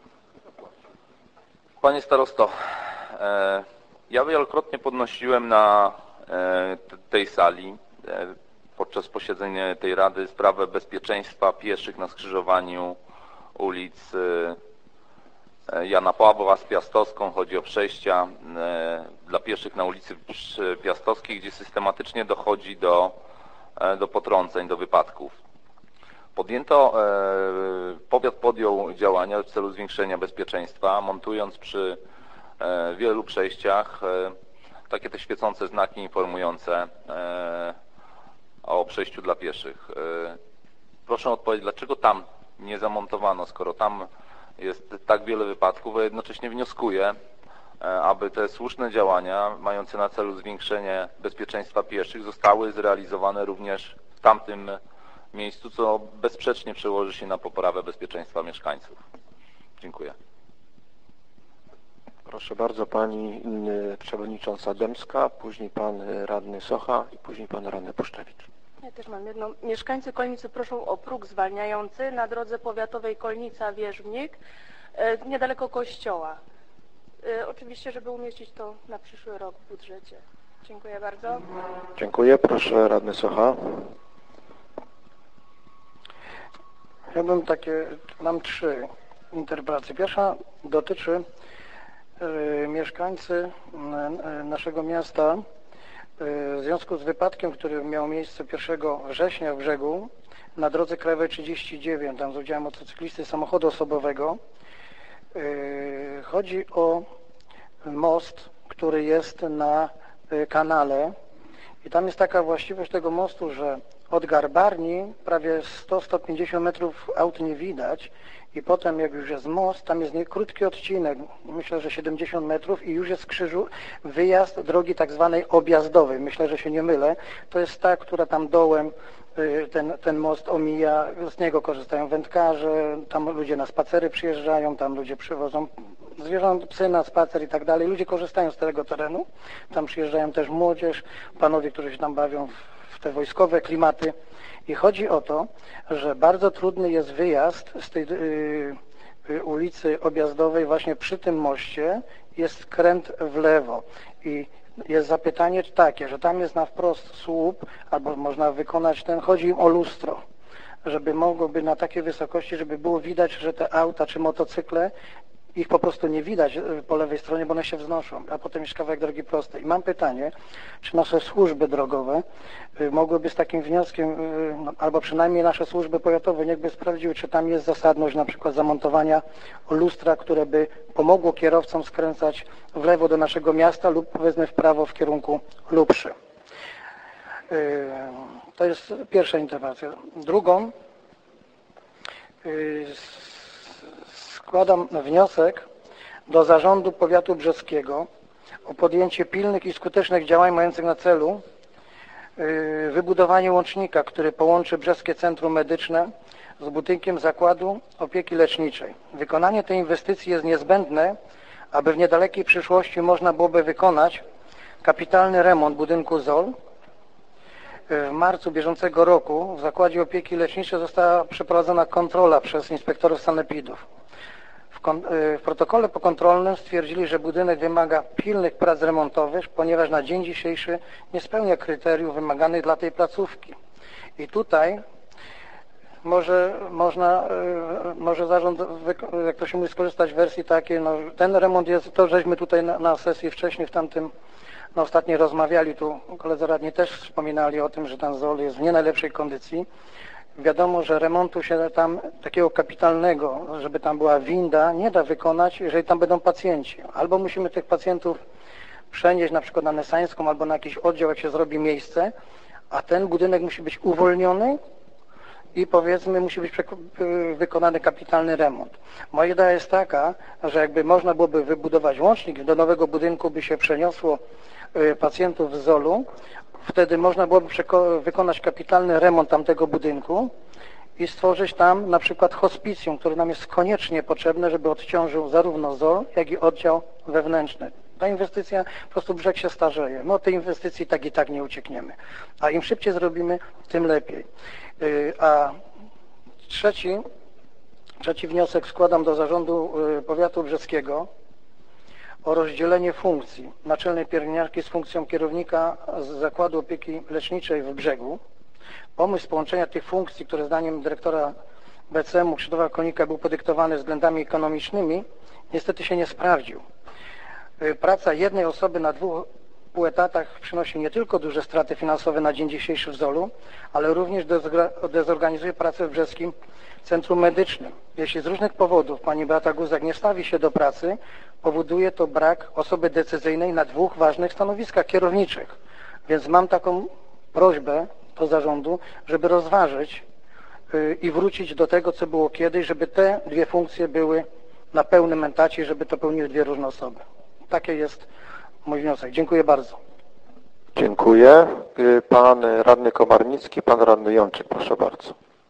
E: Panie starosto, ja wielokrotnie podnosiłem na tej sali podczas posiedzeń tej Rady sprawę bezpieczeństwa pieszych na skrzyżowaniu ulic Jana Pawła z Piastowską. Chodzi o przejścia dla pieszych na ulicy Piastowskiej, gdzie systematycznie dochodzi do potrąceń, do wypadków. Powiat podjął działania w celu zwiększenia bezpieczeństwa, montując przy wielu przejściach takie te świecące znaki informujące o przejściu dla pieszych. Proszę odpowiedzieć, dlaczego tam nie zamontowano, skoro tam jest tak wiele wypadków, a jednocześnie wnioskuję, aby te słuszne działania mające na celu zwiększenie bezpieczeństwa pieszych zostały zrealizowane również w tamtym miejscu, co bezsprzecznie przełoży się na poprawę bezpieczeństwa mieszkańców. Dziękuję.
B: Proszę bardzo, pani przewodnicząca Dębska, później pan radny Socha i później pan radny Puszczewicz.
M: Ja też mam jedno. Mieszkańcy Kolnicy proszą o próg zwalniający na drodze powiatowej Kolnica-Wierzbnik, niedaleko kościoła. Oczywiście, żeby umieścić to na przyszły rok w budżecie. Dziękuję bardzo.
B: Dziękuję. Proszę radny Socha.
C: Ja mam 3 interpelacje. Pierwsza dotyczy mieszkańcy naszego miasta w związku z wypadkiem, który miał miejsce 1 września w Brzegu na drodze krajowej 39, tam z udziałem motocyklisty samochodu osobowego. Chodzi o most, który jest na kanale i tam jest taka właściwość tego mostu, że od Garbarni prawie 100-150 metrów aut nie widać i potem jak już jest most, tam jest krótki odcinek, myślę, że 70 metrów i już jest z krzyżu wyjazd drogi tak zwanej objazdowej, myślę, że się nie mylę, to jest ta, która tam dołem ten most omija, z niego korzystają wędkarze, tam ludzie na spacery przyjeżdżają, tam ludzie przywożą zwierząt, psy na spacer i tak dalej, ludzie korzystają z tego terenu, tam przyjeżdżają też młodzież, panowie, którzy się tam bawią w te wojskowe klimaty i chodzi o to, że bardzo trudny jest wyjazd z tej ulicy objazdowej właśnie przy tym moście, jest skręt w lewo i jest zapytanie takie, że tam jest na wprost słup, albo można wykonać chodzi im o lustro, żeby mogłoby na takiej wysokości, żeby było widać, że te auta czy motocykle, ich po prostu nie widać po lewej stronie, bo one się wznoszą, a potem jest kawałek drogi prostej. I mam pytanie, czy nasze służby drogowe mogłyby z takim wnioskiem, albo przynajmniej nasze służby powiatowe, niechby sprawdziły, czy tam jest zasadność na przykład zamontowania lustra, które by pomogło kierowcom skręcać w lewo do naszego miasta lub powiedzmy w prawo w kierunku Lubszy. To jest pierwsza interwencja. Drugą, składam wniosek do Zarządu Powiatu Brzeskiego o podjęcie pilnych i skutecznych działań mających na celu wybudowanie łącznika, który połączy Brzeskie Centrum Medyczne z budynkiem Zakładu Opieki Leczniczej. Wykonanie tej inwestycji jest niezbędne, aby w niedalekiej przyszłości można byłoby wykonać kapitalny remont budynku ZOL. W marcu bieżącego roku w Zakładzie Opieki Leczniczej została przeprowadzona kontrola przez inspektorów sanepidów. W protokole pokontrolnym stwierdzili, że budynek wymaga pilnych prac remontowych, ponieważ na dzień dzisiejszy nie spełnia kryteriów wymaganych dla tej placówki. I tutaj może zarząd, jak to się mówi, skorzystać z wersji takiej, no, ten remont jest, to żeśmy tutaj na sesji wcześniej na ostatniej rozmawiali, tu koledzy radni też wspominali o tym, że ten ZOL jest w nie najlepszej kondycji. Wiadomo, że remontu się tam takiego kapitalnego, żeby tam była winda, nie da wykonać, jeżeli tam będą pacjenci. Albo musimy tych pacjentów przenieść na przykład na Nesańską albo na jakiś oddział, jak się zrobi miejsce, a ten budynek musi być uwolniony i powiedzmy musi być wykonany kapitalny remont. Moja idea jest taka, że jakby można byłoby wybudować łącznik, do nowego budynku by się przeniosło pacjentów z ZOL-u, wtedy można byłoby wykonać kapitalny remont tamtego budynku i stworzyć tam na przykład hospicjum, które nam jest koniecznie potrzebne, żeby odciążył zarówno ZOL, jak i oddział wewnętrzny. Ta inwestycja, po prostu brzeg się starzeje. My od tej inwestycji tak i tak nie uciekniemy. A im szybciej zrobimy, tym lepiej. A trzeci wniosek składam do Zarządu Powiatu Brzeskiego o rozdzielenie funkcji naczelnej pielęgniarki z funkcją kierownika z Zakładu Opieki Leczniczej w Brzegu. Pomysł połączenia tych funkcji, który zdaniem dyrektora BCM-u Krzysztofa Konika był podyktowany względami ekonomicznymi, niestety się nie sprawdził. Praca jednej osoby na 2 półetatach przynosi nie tylko duże straty finansowe na dzień dzisiejszy w ZOL-u, ale również dezorganizuje pracę w Brzeskim Centrum Medycznym. Jeśli z różnych powodów pani Beata Guzak nie stawi się do pracy, powoduje to brak osoby decyzyjnej na 2 ważnych stanowiskach kierowniczych. Więc mam taką prośbę do zarządu, żeby rozważyć i wrócić do tego, co było kiedyś, żeby te 2 funkcje były na pełnym etacie, żeby to pełniły 2 różne osoby. Takie jest mój wniosek. Dziękuję bardzo.
B: Dziękuję. Pan radny Komarnicki, pan radny Jączyk, proszę bardzo.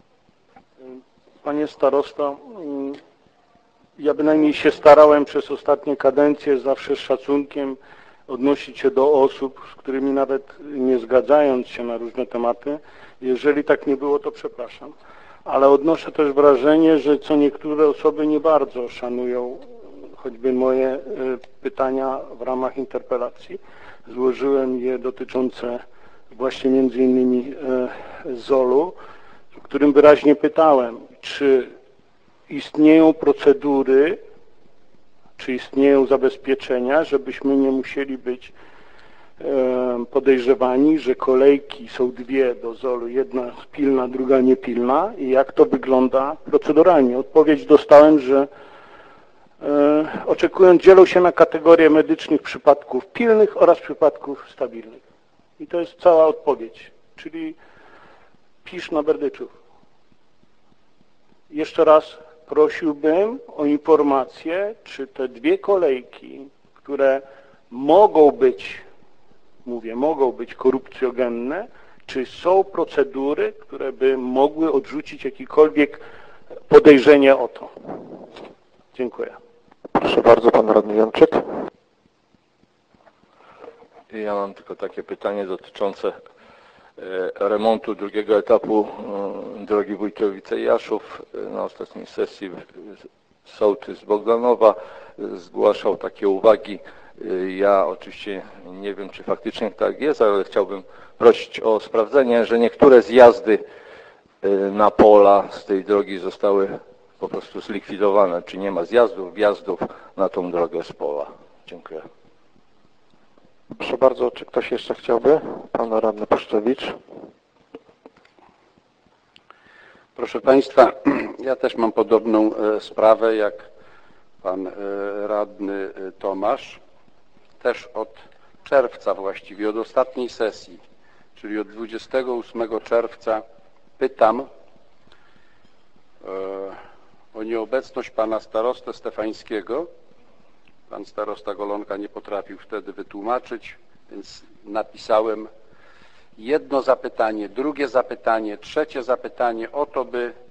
I: Panie starosto, ja bynajmniej się starałem przez ostatnie kadencje zawsze z szacunkiem odnosić się do osób, z którymi nawet nie zgadzając się na różne tematy. Jeżeli tak nie było, to przepraszam. Ale odnoszę też wrażenie, że co niektóre osoby nie bardzo szanują choćby moje pytania w ramach interpelacji. Złożyłem je dotyczące właśnie między innymi ZOL-u, w którym wyraźnie pytałem, czy istnieją procedury, czy istnieją zabezpieczenia, żebyśmy nie musieli być podejrzewani, że kolejki są 2 do ZOL-u, jedna pilna, druga niepilna i jak to wygląda proceduralnie. Odpowiedź dostałem, że oczekując dzielą się na kategorie medycznych przypadków pilnych oraz przypadków stabilnych. I to jest cała odpowiedź, czyli pisz na Berdyczów. Jeszcze raz prosiłbym o informację, czy te 2 kolejki, które mogą być, mówię, mogą być korupcjogenne, czy są procedury, które by mogły odrzucić jakiekolwiek podejrzenie o to. Dziękuję.
B: Proszę bardzo, pan radny Jączyk.
N: Ja mam tylko takie pytanie dotyczące remontu 2. etapu drogi Wójtowice-Jaszów. Na ostatniej sesji sołtys Bogdanowa zgłaszał takie uwagi. Ja oczywiście nie wiem, czy faktycznie tak jest, ale chciałbym prosić o sprawdzenie, że niektóre zjazdy na pola z tej drogi zostały po prostu zlikwidowane. Czy nie ma zjazdów, wjazdów na tą drogę z pola? Dziękuję.
B: Proszę bardzo, czy ktoś jeszcze chciałby? Pan radny Puszczewicz.
K: Proszę Państwa, ja też mam podobną sprawę jak pan radny Tomasz. Też od czerwca właściwie, od ostatniej sesji, czyli od 28 czerwca pytam o nieobecność pana starostę Stefańskiego. Pan starosta Golonka nie potrafił wtedy wytłumaczyć, więc napisałem jedno zapytanie, drugie zapytanie, trzecie zapytanie o to,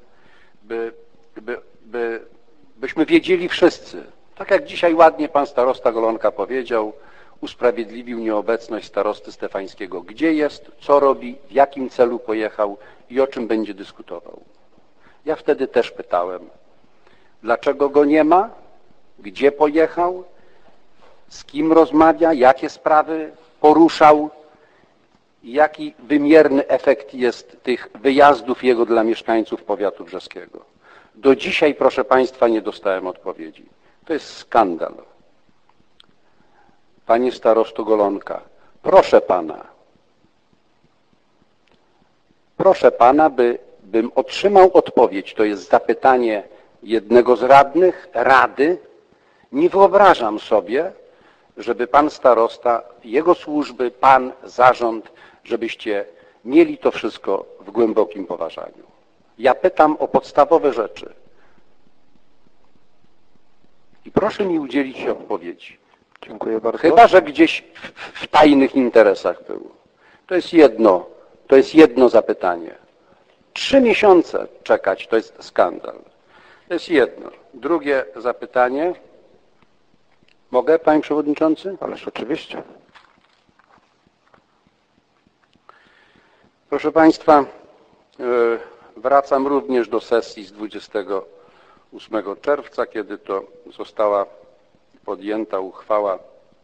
K: byśmy wiedzieli wszyscy. Tak jak dzisiaj ładnie pan starosta Golonka powiedział, usprawiedliwił nieobecność starosty Stefańskiego. Gdzie jest, co robi, w jakim celu pojechał i o czym będzie dyskutował. Ja wtedy też pytałem, dlaczego go nie ma, gdzie pojechał, z kim rozmawia, jakie sprawy poruszał i jaki wymierny efekt jest tych wyjazdów jego dla mieszkańców powiatu brzeskiego. Do dzisiaj, proszę Państwa, nie dostałem odpowiedzi. To jest skandal. Panie starosto Golonka, proszę Pana, bym otrzymał odpowiedź, to jest zapytanie jednego z radnych, rady. Nie wyobrażam sobie, żeby pan starosta, jego służby, pan, zarząd, żebyście mieli to wszystko w głębokim poważaniu. Ja pytam o podstawowe rzeczy. I proszę mi udzielić odpowiedzi.
B: Dziękuję bardzo.
K: Chyba że gdzieś w tajnych interesach było. To jest jedno zapytanie. 3 miesiące czekać to jest skandal. To jest jedno. Drugie zapytanie. Mogę, panie przewodniczący?
B: Ależ oczywiście.
K: Proszę państwa, wracam również do sesji z 28 czerwca, kiedy to została podjęta uchwała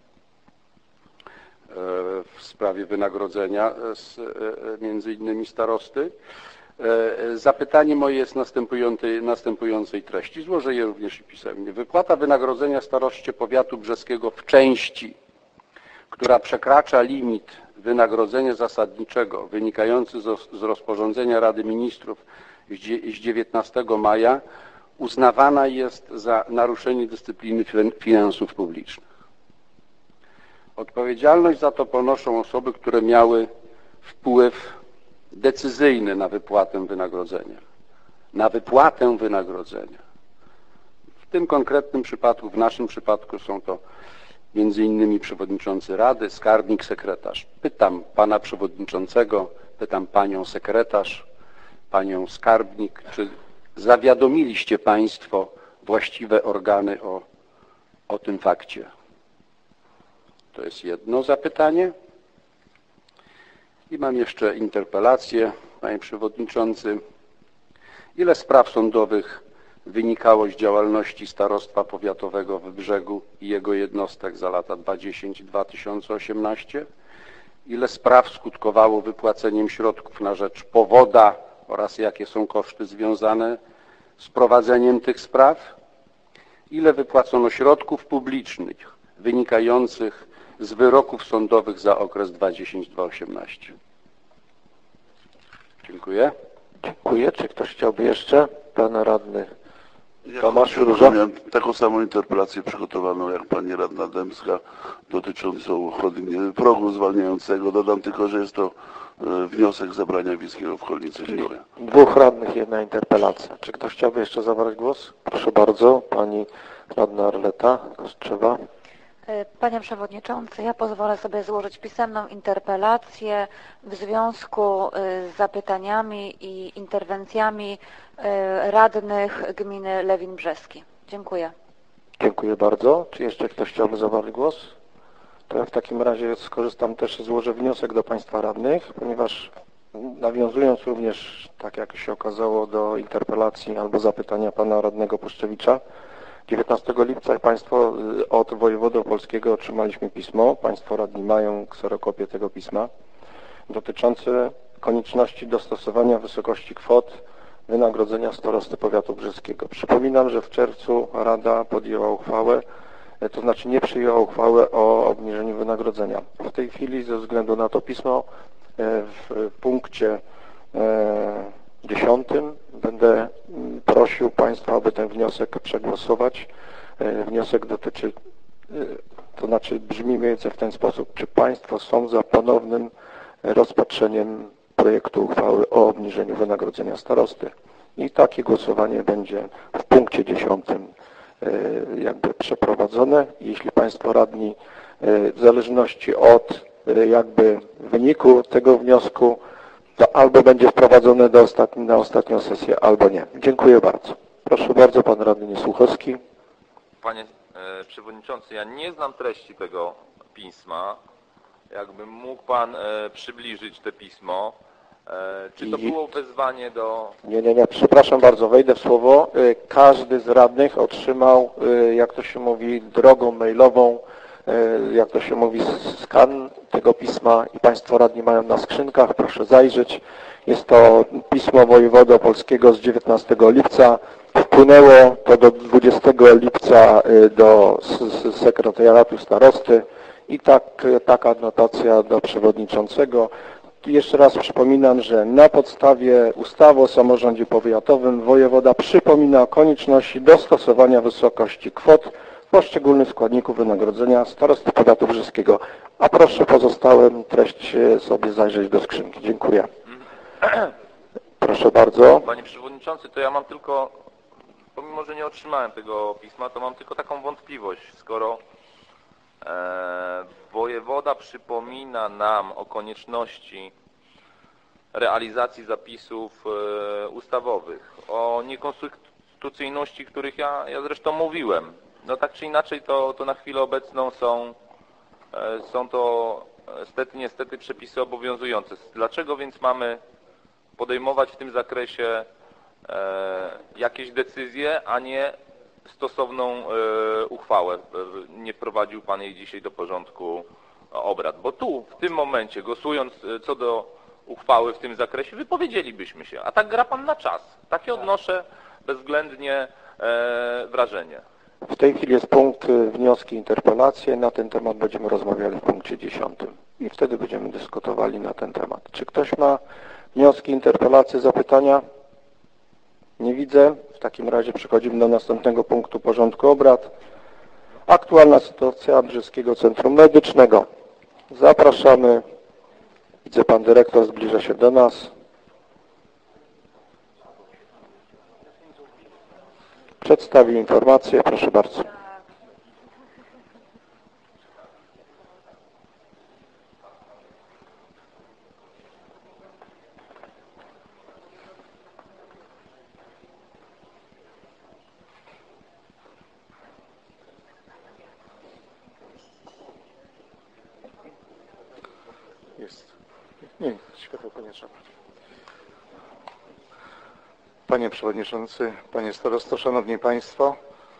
K: w sprawie wynagrodzenia między innymi starosty. Zapytanie moje jest następującej treści. Złożę je również i pisemnie. Wypłata wynagrodzenia staroście powiatu brzeskiego w części, która przekracza limit wynagrodzenia zasadniczego wynikający z rozporządzenia Rady Ministrów z 19 maja uznawana jest za naruszenie dyscypliny finansów publicznych. Odpowiedzialność za to ponoszą osoby, które miały wpływ decyzyjny na wypłatę wynagrodzenia. Na wypłatę wynagrodzenia. W tym konkretnym przypadku, w naszym przypadku są to między innymi przewodniczący Rady, skarbnik, sekretarz. Pytam pana przewodniczącego, pytam panią sekretarz, panią skarbnik, czy zawiadomiliście państwo właściwe organy o tym fakcie? To jest jedno zapytanie. I mam jeszcze interpelację, panie przewodniczący. Ile spraw sądowych wynikało z działalności Starostwa Powiatowego w Brzegu i jego jednostek za lata 2010 i 2018? Ile spraw skutkowało wypłaceniem środków na rzecz powoda oraz jakie są koszty związane z prowadzeniem tych spraw? Ile wypłacono środków publicznych wynikających z wyroków sądowych za okres 2010-2018? Dziękuję.
B: Dziękuję. Czy ktoś chciałby jeszcze? Pan radny
O: Tomasz Róża. Miałem taką samą interpelację przygotowaną jak pani radna Dębska dotyczącą progu zwalniającego. Dodam tylko, że jest to wniosek zabrania wiejskiego w Chojnicy. Dziękuję.
B: Dwóch radnych, jedna interpelacja. Czy ktoś chciałby jeszcze zabrać głos? Proszę bardzo, pani radna Arleta Kostrzewa.
P: Panie Przewodniczący, ja pozwolę sobie złożyć pisemną interpelację w związku z zapytaniami i interwencjami radnych gminy Lewin Brzeski. Dziękuję.
B: Dziękuję bardzo. Czy jeszcze ktoś chciałby zabrać głos? To ja w takim razie skorzystam też, złożę wniosek do państwa radnych, ponieważ nawiązując również, tak jak się okazało, do interpelacji albo zapytania pana radnego Puszczewicza, 19 lipca państwo od wojewody opolskiego otrzymaliśmy pismo, państwo radni mają kserokopię tego pisma, dotyczące konieczności dostosowania wysokości kwot wynagrodzenia starosty powiatu brzeskiego. Przypominam, że w czerwcu Rada podjęła uchwałę, to znaczy nie przyjęła uchwałę o obniżeniu wynagrodzenia. W tej chwili ze względu na to pismo w punkcie 10 będę prosił państwa, aby ten wniosek przegłosować. Wniosek dotyczy, to znaczy brzmi mniej więcej w ten sposób. Czy państwo są za ponownym rozpatrzeniem projektu uchwały o obniżeniu wynagrodzenia starosty? I takie głosowanie będzie w punkcie 10 jakby przeprowadzone. Jeśli państwo radni w zależności od jakby wyniku tego wniosku, to albo będzie wprowadzone na ostatnią sesję, albo nie. Dziękuję bardzo. Proszę bardzo, pan radny Niesłuchowski.
E: Panie Przewodniczący, ja nie znam treści tego pisma. Jakby mógł pan przybliżyć te pismo. Czy to było wezwanie do...
B: Nie, przepraszam bardzo, wejdę w słowo. Każdy z radnych otrzymał, jak to się mówi, drogą mailową, jak to się mówi, skan tego pisma i państwo radni mają na skrzynkach, proszę zajrzeć. Jest to pismo wojewody opolskiego z 19 lipca. Wpłynęło to do 20 lipca do sekretariatu starosty i taka adnotacja do przewodniczącego. Jeszcze raz przypominam, że na podstawie ustawy o samorządzie powiatowym wojewoda przypomina o konieczności dostosowania wysokości kwot poszczególnych składników wynagrodzenia starosty powiatu brzeskiego. A proszę pozostałym treść sobie zajrzeć do skrzynki. Dziękuję. Proszę bardzo.
E: Panie Przewodniczący, to ja mam tylko, pomimo że nie otrzymałem tego pisma, to mam tylko taką wątpliwość, skoro wojewoda przypomina nam o konieczności realizacji zapisów ustawowych, o niekonstytucyjności, których ja zresztą mówiłem. No tak czy inaczej to na chwilę obecną są to niestety przepisy obowiązujące. Dlaczego więc mamy podejmować w tym zakresie jakieś decyzje, a nie stosowną uchwałę? Nie wprowadził Pan jej dzisiaj do porządku obrad, bo tu w tym momencie, głosując co do uchwały w tym zakresie, wypowiedzielibyśmy się, a tak gra Pan na czas. Takie odnoszę bezwzględnie wrażenie.
B: W tej chwili jest punkt wnioski, interpelacje. Na ten temat będziemy rozmawiali w punkcie 10 i wtedy będziemy dyskutowali na ten temat. Czy ktoś ma wnioski, interpelacje, zapytania? Nie widzę. W takim razie przechodzimy do następnego punktu porządku obrad. Aktualna sytuacja Brzeskiego Centrum Medycznego. Zapraszamy. Widzę, pan dyrektor zbliża się do nas. Przedstawił informację. Proszę bardzo.
Q: Jest. Nie, światełko nie trzeba. Panie Przewodniczący, Panie Starosto, Szanowni Państwo,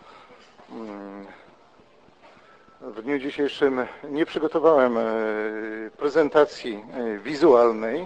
Q: w dniu dzisiejszym nie przygotowałem prezentacji wizualnej.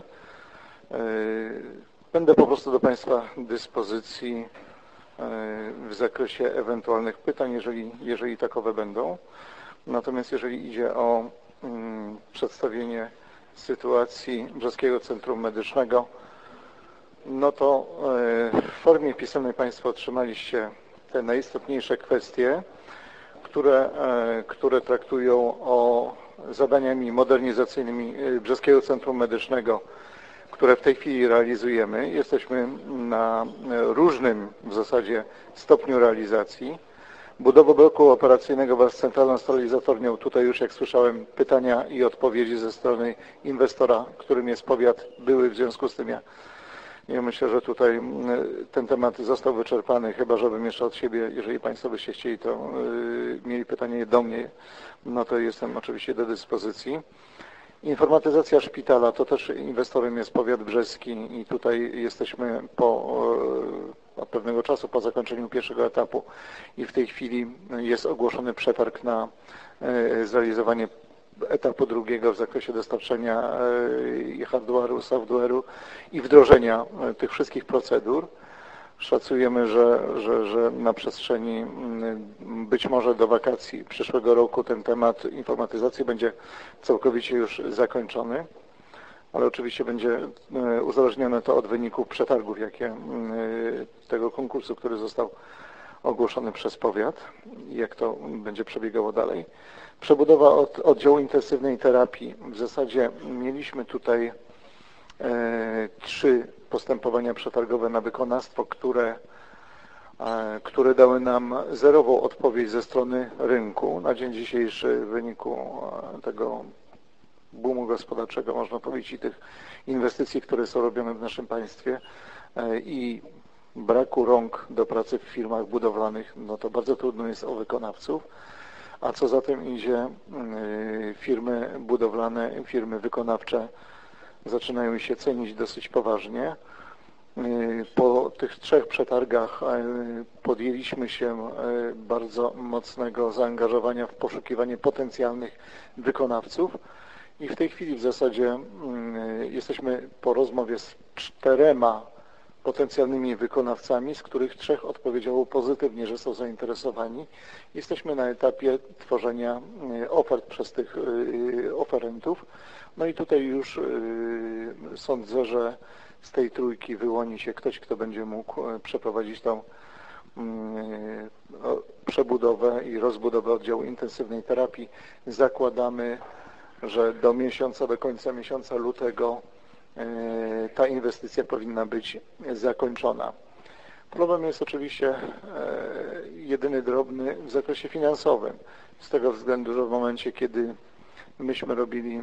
Q: Będę po prostu do Państwa dyspozycji w zakresie ewentualnych pytań, jeżeli takowe będą. Natomiast jeżeli idzie o przedstawienie sytuacji Brzeskiego Centrum Medycznego, no to w formie pisemnej Państwo otrzymaliście te najistotniejsze kwestie, które traktują o zadaniami modernizacyjnymi Brzeskiego Centrum Medycznego, które w tej chwili realizujemy. Jesteśmy na różnym w zasadzie stopniu realizacji. Budowa bloku operacyjnego wraz z centralną sterilizatornią. Tutaj już, jak słyszałem, pytania i odpowiedzi ze strony inwestora, którym jest powiat, były, w związku z tym ja myślę, że tutaj ten temat został wyczerpany, chyba żebym jeszcze od siebie, jeżeli Państwo byście chcieli, to mieli pytanie do mnie, no to jestem oczywiście do dyspozycji. Informatyzacja szpitala, to też inwestorem jest powiat brzeski i tutaj jesteśmy od pewnego czasu po zakończeniu pierwszego etapu i w tej chwili jest ogłoszony przetarg na zrealizowanie etapu drugiego w zakresie dostarczenia hardware'u, software'u i wdrożenia tych wszystkich procedur. Szacujemy, że na przestrzeni być może do wakacji przyszłego roku ten temat informatyzacji będzie całkowicie już zakończony, ale oczywiście będzie uzależnione to od wyników przetargów, tego konkursu, który został ogłoszony przez powiat i jak to będzie przebiegało dalej. Przebudowa oddziału intensywnej terapii. W zasadzie mieliśmy tutaj 3 postępowania przetargowe na wykonawstwo, które dały nam zerową odpowiedź ze strony rynku. Na dzień dzisiejszy w wyniku tego boomu gospodarczego, można powiedzieć, i tych inwestycji, które są robione w naszym państwie i braku rąk do pracy w firmach budowlanych, no to bardzo trudno jest o wykonawców. A co za tym idzie, firmy budowlane, firmy wykonawcze zaczynają się cenić dosyć poważnie. Po tych 3 przetargach podjęliśmy się bardzo mocnego zaangażowania w poszukiwanie potencjalnych wykonawców i w tej chwili w zasadzie jesteśmy po rozmowie z 4 potencjalnymi wykonawcami, z których 3 odpowiedziało pozytywnie, że są zainteresowani. Jesteśmy na etapie tworzenia ofert przez tych oferentów. No i tutaj już sądzę, że z tej trójki wyłoni się ktoś, kto będzie mógł przeprowadzić tą przebudowę i rozbudowę oddziału intensywnej terapii. Zakładamy, że do końca miesiąca lutego ta inwestycja powinna być zakończona. Problem jest oczywiście jedyny drobny w zakresie finansowym, z tego względu, że w momencie, kiedy myśmy robili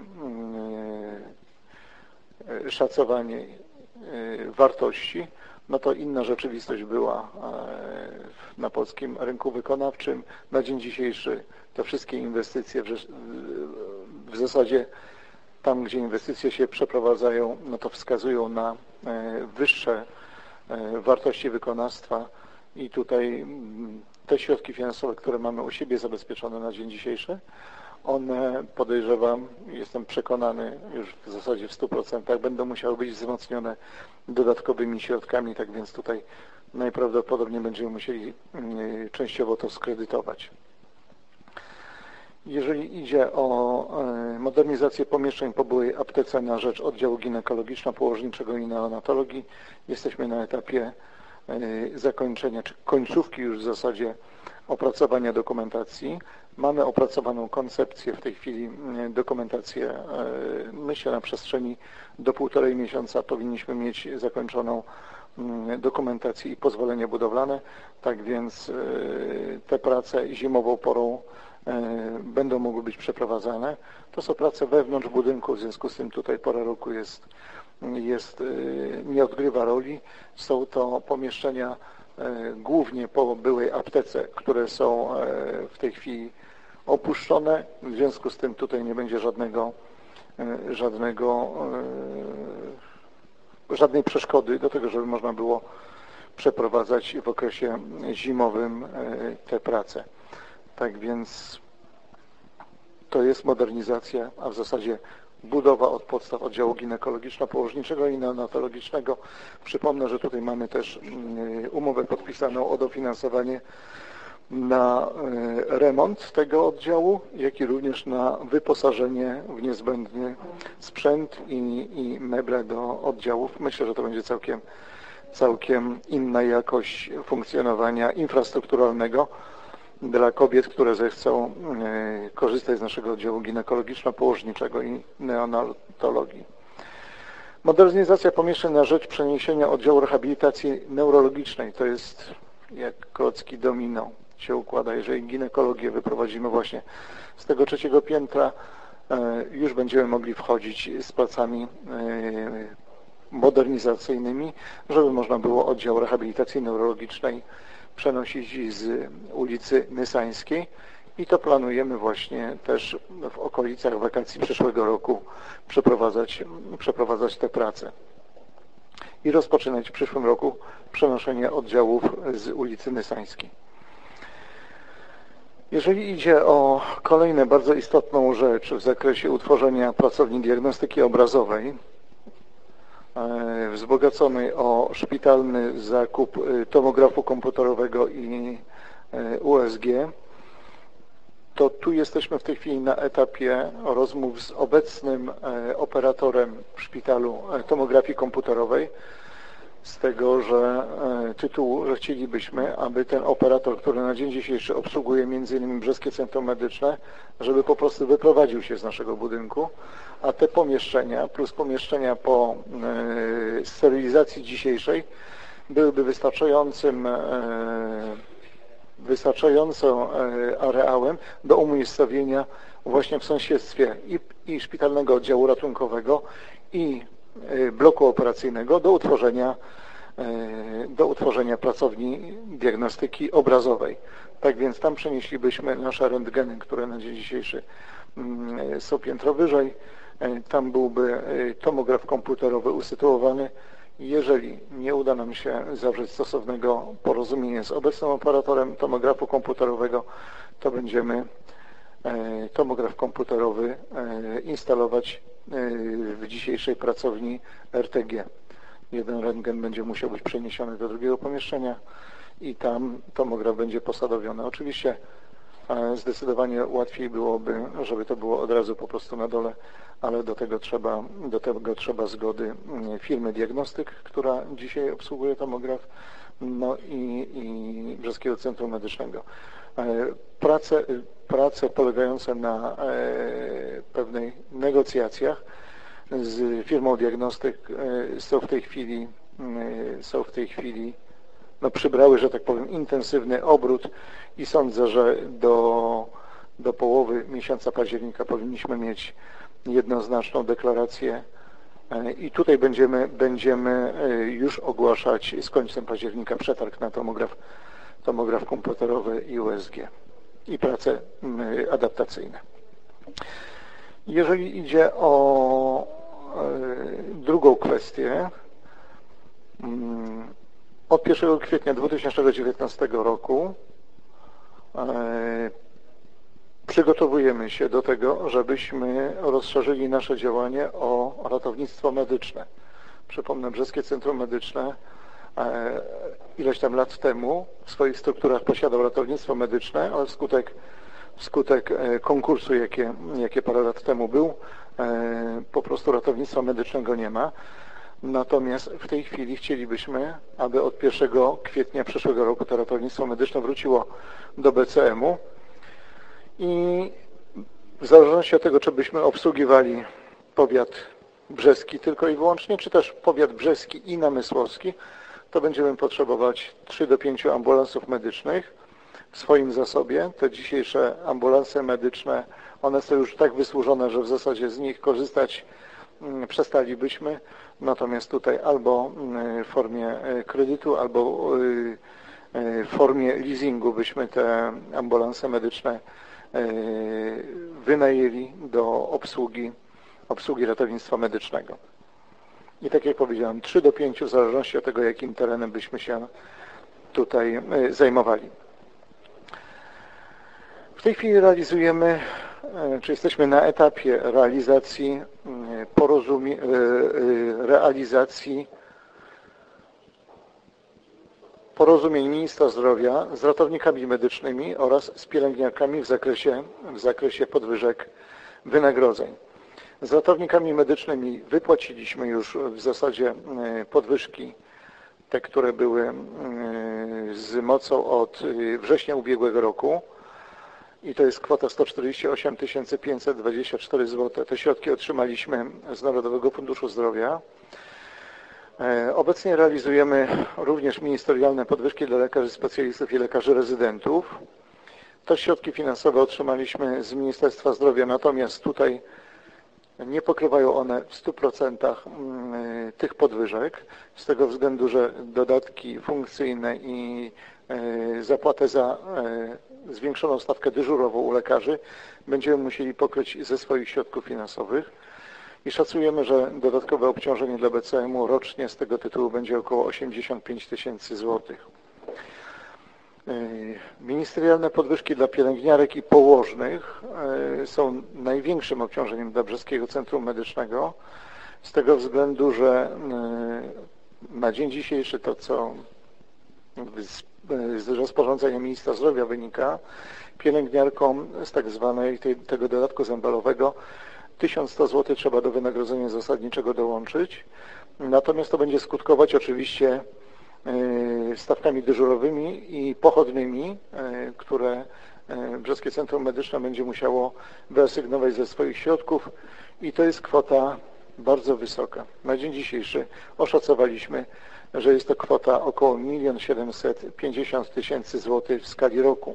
Q: szacowanie wartości, no to inna rzeczywistość była na polskim rynku wykonawczym. Na dzień dzisiejszy te wszystkie inwestycje w zasadzie tam, gdzie inwestycje się przeprowadzają, no to wskazują na wyższe wartości wykonawstwa i tutaj te środki finansowe, które mamy u siebie zabezpieczone na dzień dzisiejszy, one, podejrzewam, jestem przekonany już w zasadzie w 100%, będą musiały być wzmocnione dodatkowymi środkami, tak więc tutaj najprawdopodobniej będziemy musieli częściowo to skredytować. Jeżeli idzie o modernizację pomieszczeń po byłej aptece na rzecz oddziału ginekologiczno-położniczego i neonatologii, jesteśmy na etapie zakończenia, czy końcówki już w zasadzie opracowania dokumentacji. Mamy opracowaną koncepcję, w tej chwili dokumentację, myślę na przestrzeni do 1,5 miesiąca powinniśmy mieć zakończoną dokumentację i pozwolenie budowlane, tak więc te prace zimową porą będą mogły być przeprowadzane. To są prace wewnątrz budynku, w związku z tym tutaj pora roku nie odgrywa roli. Są to pomieszczenia głównie po byłej aptece, które są w tej chwili opuszczone, w związku z tym tutaj nie będzie żadnej przeszkody do tego, żeby można było przeprowadzać w okresie zimowym te prace. Tak więc to jest modernizacja, a w zasadzie budowa od podstaw oddziału ginekologiczno-położniczego i neonatologicznego. Przypomnę, że tutaj mamy też umowę podpisaną o dofinansowanie na remont tego oddziału, jak i również na wyposażenie w niezbędny sprzęt i meble do oddziałów. Myślę, że to będzie całkiem inna jakość funkcjonowania infrastrukturalnego dla kobiet, które zechcą korzystać z naszego oddziału ginekologiczno-położniczego i neonatologii. Modernizacja pomieszczeń na rzecz przeniesienia oddziału rehabilitacji neurologicznej. To jest jak klocki domino się układa. Jeżeli ginekologię wyprowadzimy właśnie z tego 3. piętra, już będziemy mogli wchodzić z pracami modernizacyjnymi, żeby można było oddział rehabilitacji neurologicznej przenosić z ulicy Nysańskiej i to planujemy właśnie też w okolicach wakacji przyszłego roku przeprowadzać te prace i rozpoczynać w przyszłym roku przenoszenie oddziałów z ulicy Nysańskiej. Jeżeli idzie o kolejną bardzo istotną rzecz w zakresie utworzenia pracowni diagnostyki obrazowej, wzbogaconej o szpitalny zakup tomografu komputerowego i USG, to tu jesteśmy w tej chwili na etapie rozmów z obecnym operatorem w szpitalu tomografii komputerowej, z tego tytułu, że chcielibyśmy, aby ten operator, który na dzień dzisiejszy obsługuje m.in. Brzeskie Centrum Medyczne, żeby po prostu wyprowadził się z naszego budynku, a te pomieszczenia plus pomieszczenia po sterylizacji dzisiejszej byłyby wystarczającym areałem do umiejscowienia właśnie w sąsiedztwie i szpitalnego oddziału ratunkowego i bloku operacyjnego do utworzenia pracowni diagnostyki obrazowej. Tak więc tam przenieślibyśmy nasze rentgeny, które na dzień dzisiejszy są piętro wyżej. Tam byłby tomograf komputerowy usytuowany. Jeżeli nie uda nam się zawrzeć stosownego porozumienia z obecnym operatorem tomografu komputerowego, to będziemy tomograf komputerowy instalować w dzisiejszej pracowni RTG. Jeden rentgen będzie musiał być przeniesiony do drugiego pomieszczenia i tam tomograf będzie posadowiony. Oczywiście zdecydowanie łatwiej byłoby, żeby to było od razu po prostu na dole, ale do tego trzeba zgody firmy diagnostyk, która dzisiaj obsługuje tomograf, no i Brzeskiego Centrum Medycznego. Prace polegające na pewnych negocjacjach z firmą diagnostyk są w tej chwili przybrały, że tak powiem, intensywny obrót i sądzę, że do połowy miesiąca października powinniśmy mieć jednoznaczną deklarację i tutaj będziemy już ogłaszać z końcem października przetarg na tomograf komputerowy i USG i prace adaptacyjne. Jeżeli idzie o drugą kwestię, od 1 kwietnia 2019 roku przygotowujemy się do tego, żebyśmy rozszerzyli nasze działanie o ratownictwo medyczne. Przypomnę, Brzeskie Centrum Medyczne ileś tam lat temu w swoich strukturach posiadał ratownictwo medyczne, ale wskutek konkursu, jakie parę lat temu był, po prostu ratownictwa medycznego nie ma. Natomiast w tej chwili chcielibyśmy, aby od 1 kwietnia przyszłego roku to ratownictwo medyczne wróciło do BCM-u i w zależności od tego, czy byśmy obsługiwali powiat brzeski tylko i wyłącznie, czy też powiat brzeski i namysłowski, to będziemy potrzebować 3 do 5 ambulansów medycznych w swoim zasobie. Te dzisiejsze ambulanse medyczne, one są już tak wysłużone, że w zasadzie z nich korzystać przestalibyśmy. Natomiast tutaj albo w formie kredytu, albo w formie leasingu byśmy te ambulanse medyczne wynajęli do obsługi ratownictwa medycznego. I tak jak powiedziałem, 3 do 5 w zależności od tego, jakim terenem byśmy się tutaj zajmowali. W tej chwili realizujemy, czy jesteśmy na etapie realizacji porozumień ministra zdrowia z ratownikami medycznymi oraz z pielęgniarkami w zakresie podwyżek wynagrodzeń. Z ratownikami medycznymi wypłaciliśmy już w zasadzie podwyżki, te, które były z mocą od września ubiegłego roku i to jest kwota 148 524 zł. Te środki otrzymaliśmy z Narodowego Funduszu Zdrowia. Obecnie realizujemy również ministerialne podwyżki dla lekarzy specjalistów i lekarzy rezydentów. Te środki finansowe otrzymaliśmy z Ministerstwa Zdrowia, natomiast tutaj nie pokrywają one w 100% tych podwyżek, z tego względu, że dodatki funkcyjne i zapłatę za zwiększoną stawkę dyżurową u lekarzy będziemy musieli pokryć ze swoich środków finansowych i szacujemy, że dodatkowe obciążenie dla BCM-u rocznie z tego tytułu będzie około 85 000 złotych. Ministerialne podwyżki dla pielęgniarek i położnych są największym obciążeniem dla Brzeskiego Centrum Medycznego z tego względu, że na dzień dzisiejszy to, co z rozporządzenia ministra zdrowia wynika, pielęgniarkom z tego dodatku zembalowego 1100 zł trzeba do wynagrodzenia zasadniczego dołączyć, natomiast to będzie skutkować oczywiście stawkami dyżurowymi i pochodnymi, które Brzeskie Centrum Medyczne będzie musiało wyasygnować ze swoich środków i to jest kwota bardzo wysoka. Na dzień dzisiejszy oszacowaliśmy, że jest to kwota około 1 750 000 zł w skali roku.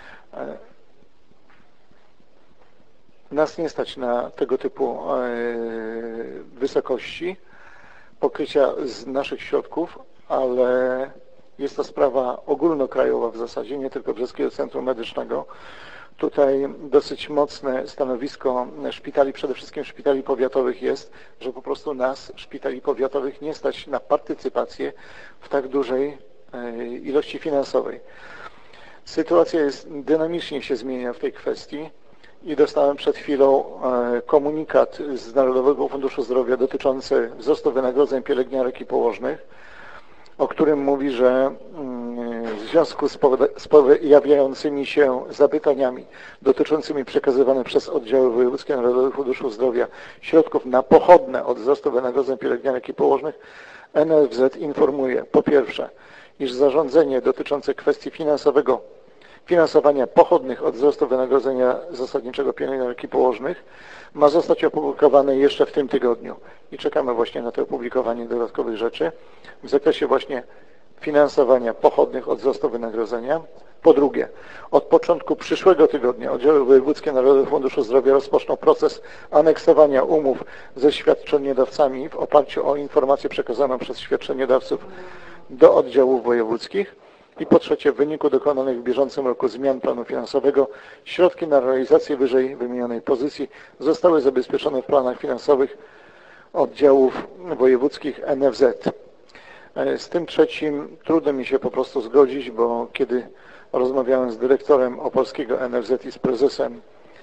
Q: Nas nie stać na tego typu wysokości pokrycia z naszych środków, ale jest to sprawa ogólnokrajowa w zasadzie, nie tylko Brzeskiego Centrum Medycznego. Tutaj dosyć mocne stanowisko szpitali, przede wszystkim szpitali powiatowych jest, że po prostu nas, szpitali powiatowych, nie stać na partycypację w tak dużej ilości finansowej. Sytuacja dynamicznie się zmienia w tej kwestii i dostałem przed chwilą komunikat z Narodowego Funduszu Zdrowia dotyczący wzrostu wynagrodzeń pielęgniarek i położnych, o którym mówi, że w związku z pojawiającymi się zapytaniami dotyczącymi przekazywanych przez oddziały wojewódzkie Narodowego Funduszu Zdrowia środków na pochodne od wzrostu wynagrodzeń pielęgniarek i położnych, NFZ informuje po pierwsze, iż zarządzenie dotyczące kwestii finansowania pochodnych od wzrostu wynagrodzenia zasadniczego pielęgniarek i położnych ma zostać opublikowane jeszcze w tym tygodniu i czekamy właśnie na to opublikowanie dodatkowych rzeczy w zakresie właśnie finansowania pochodnych od wzrostu wynagrodzenia. Po drugie, od początku przyszłego tygodnia oddziały wojewódzkie Narodowego Funduszu Zdrowia rozpoczną proces aneksowania umów ze świadczeniodawcami w oparciu o informacje przekazane przez świadczeniodawców do oddziałów wojewódzkich. I po trzecie, w wyniku dokonanych w bieżącym roku zmian planu finansowego środki na realizację wyżej wymienionej pozycji zostały zabezpieczone w planach finansowych oddziałów wojewódzkich NFZ. Z tym trzecim trudno mi się po prostu zgodzić, bo kiedy rozmawiałem z dyrektorem opolskiego NFZ i z prezesem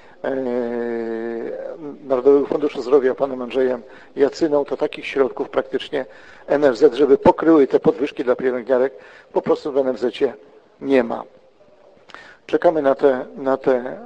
Q: Narodowego Funduszu Zdrowia, panem Andrzejem Jacyną, to takich środków praktycznie NFZ, żeby pokryły te podwyżki dla pielęgniarek, po prostu w NFZ-cie nie ma. Czekamy na te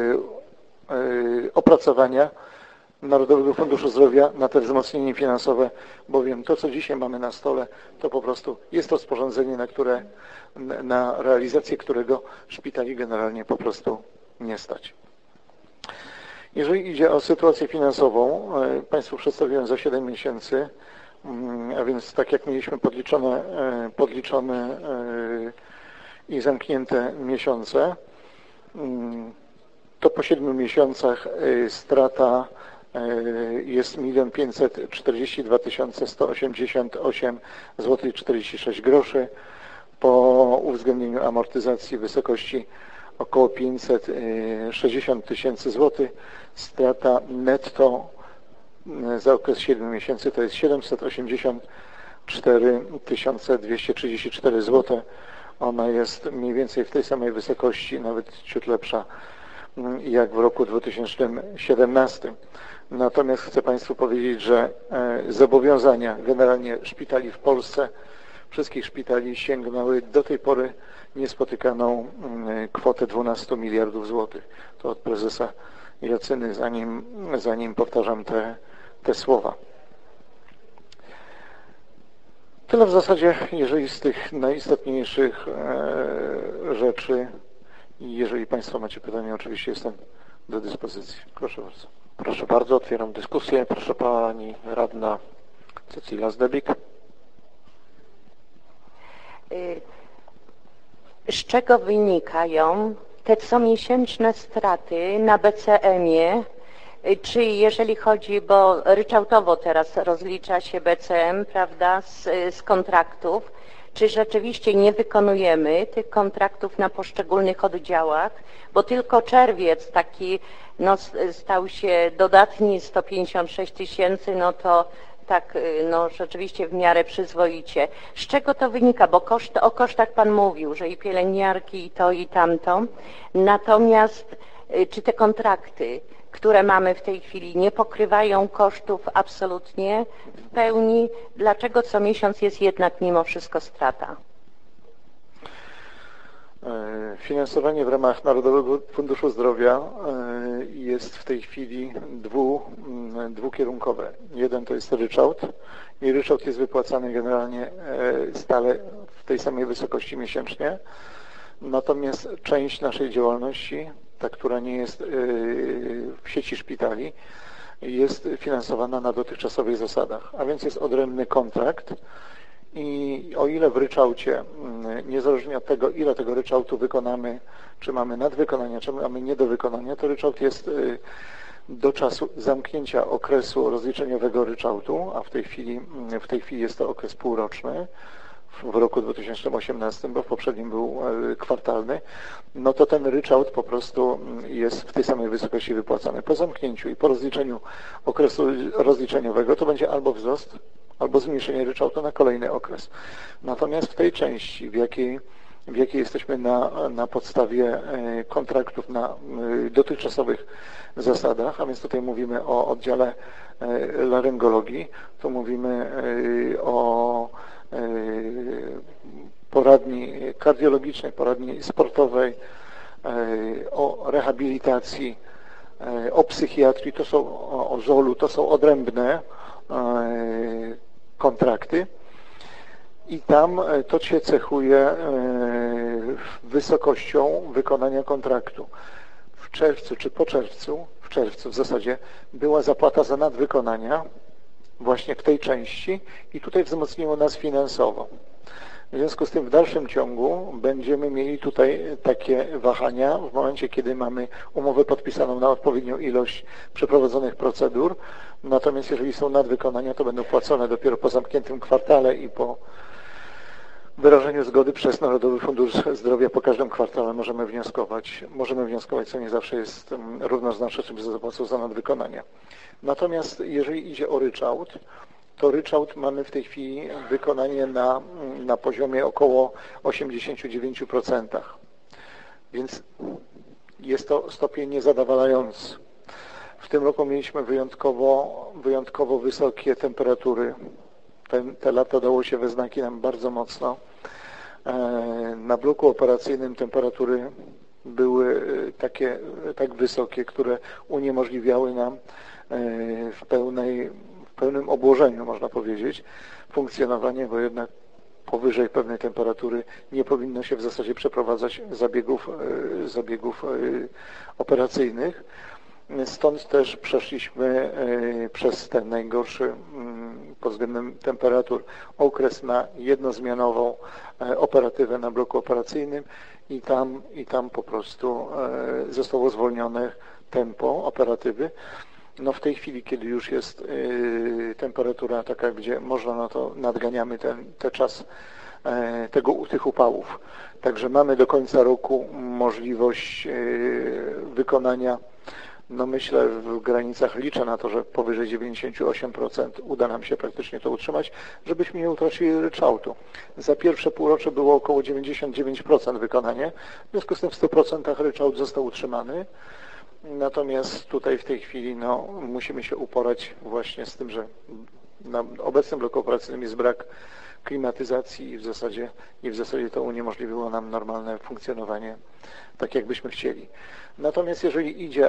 Q: opracowania Narodowego Funduszu Zdrowia, na te wzmocnienie finansowe, bowiem to, co dzisiaj mamy na stole, to po prostu jest rozporządzenie, na realizację którego szpitali generalnie po prostu nie stać. Jeżeli idzie o sytuację finansową, Państwu przedstawiłem za 7 miesięcy, a więc tak jak mieliśmy podliczone i zamknięte miesiące, to po 7 miesiącach strata jest 1 542 188 zł 46 groszy. Po uwzględnieniu amortyzacji w wysokości około 560 tysięcy złotych. Strata netto za okres 7 miesięcy to jest 784 234 zł. Ona jest mniej więcej w tej samej wysokości, nawet ciut lepsza jak w roku 2017. Natomiast chcę Państwu powiedzieć, że zobowiązania generalnie szpitali w Polsce, wszystkich szpitali sięgnęły do tej pory niespotykaną kwotę 12 miliardów złotych. To od prezesa Jacyny, zanim powtarzam te słowa. Tyle w zasadzie, jeżeli z tych najistotniejszych rzeczy. Jeżeli Państwo macie pytania, oczywiście jestem do dyspozycji. Proszę bardzo.
B: Proszę bardzo, otwieram dyskusję. Proszę Pani Radna Cecilia Zdebik.
R: Z czego wynikają te comiesięczne straty na BCM-ie? Czy jeżeli chodzi, bo ryczałtowo teraz rozlicza się BCM, prawda, z kontraktów, czy rzeczywiście nie wykonujemy tych kontraktów na poszczególnych oddziałach, bo tylko czerwiec taki stał się dodatni 156 tysięcy, no to tak rzeczywiście w miarę przyzwoicie. Z czego to wynika? Bo o kosztach Pan mówił, że i pielęgniarki, i to, i tamto. Natomiast czy te kontrakty, które mamy w tej chwili, nie pokrywają kosztów absolutnie w pełni? Dlaczego co miesiąc jest jednak mimo wszystko strata?
Q: Finansowanie w ramach Narodowego Funduszu Zdrowia jest w tej chwili dwukierunkowe. Jeden to jest ryczałt i ryczałt jest wypłacany generalnie stale w tej samej wysokości miesięcznie. Natomiast część naszej działalności, ta, która nie jest w sieci szpitali, jest finansowana na dotychczasowych zasadach, a więc jest odrębny kontrakt i o ile w ryczałcie, niezależnie od tego, ile tego ryczałtu wykonamy, czy mamy nadwykonania, czy mamy nie do wykonania, to ryczałt jest do czasu zamknięcia okresu rozliczeniowego ryczałtu, a w tej chwili jest to okres półroczny, w roku 2018, bo w poprzednim był kwartalny, no to ten ryczałt po prostu jest w tej samej wysokości wypłacany. Po zamknięciu i po rozliczeniu okresu rozliczeniowego to będzie albo wzrost, albo zmniejszenie ryczałtu na kolejny okres. Natomiast w tej części, w jakiej jesteśmy na podstawie kontraktów na dotychczasowych zasadach, a więc tutaj mówimy o oddziale laryngologii, tu mówimy o poradni kardiologicznej, poradni sportowej, o rehabilitacji, o psychiatrii, o żolu, to są odrębne kontrakty i tam to się cechuje wysokością wykonania kontraktu. W czerwcu czy po czerwcu, w czerwcu w zasadzie, była zapłata za nadwykonania właśnie w tej części i tutaj wzmocniło nas finansowo. W związku z tym w dalszym ciągu będziemy mieli tutaj takie wahania w momencie, kiedy mamy umowę podpisaną na odpowiednią ilość przeprowadzonych procedur. Natomiast jeżeli są nadwykonania, to będą płacone dopiero po zamkniętym kwartale i po wyrażeniu zgody przez Narodowy Fundusz Zdrowia po każdym kwartale możemy wnioskować, co nie zawsze jest równoznaczne czymś za zapłacą za nadwykonania. Natomiast jeżeli idzie o ryczałt, to ryczałt mamy w tej chwili wykonanie na poziomie około 89%. Więc jest to stopień niezadowalający. W tym roku mieliśmy wyjątkowo wysokie temperatury. Te lata dało się we znaki nam bardzo mocno. Na bloku operacyjnym temperatury były tak wysokie, które uniemożliwiały nam w pełnym obłożeniu, można powiedzieć, funkcjonowanie, bo jednak powyżej pewnej temperatury nie powinno się w zasadzie przeprowadzać zabiegów operacyjnych. Stąd też przeszliśmy przez ten najgorszy pod względem temperatur okres na jednozmianową operatywę na bloku operacyjnym i tam po prostu zostało zwolnione tempo operatywy. No w tej chwili, kiedy już jest temperatura taka, gdzie można, no to nadganiamy ten czas tych upałów. Także mamy do końca roku możliwość wykonania, no myślę w granicach, liczę na to, że powyżej 98% uda nam się praktycznie to utrzymać, żebyśmy nie utracili ryczałtu. Za pierwsze półrocze było około 99% wykonanie, w związku z tym w 100% ryczałt został utrzymany. Natomiast tutaj w tej chwili no, musimy się uporać właśnie z tym, że na obecnym bloku operacyjnym jest brak klimatyzacji i w zasadzie to uniemożliwiło nam normalne funkcjonowanie tak, jak byśmy chcieli. Natomiast jeżeli idzie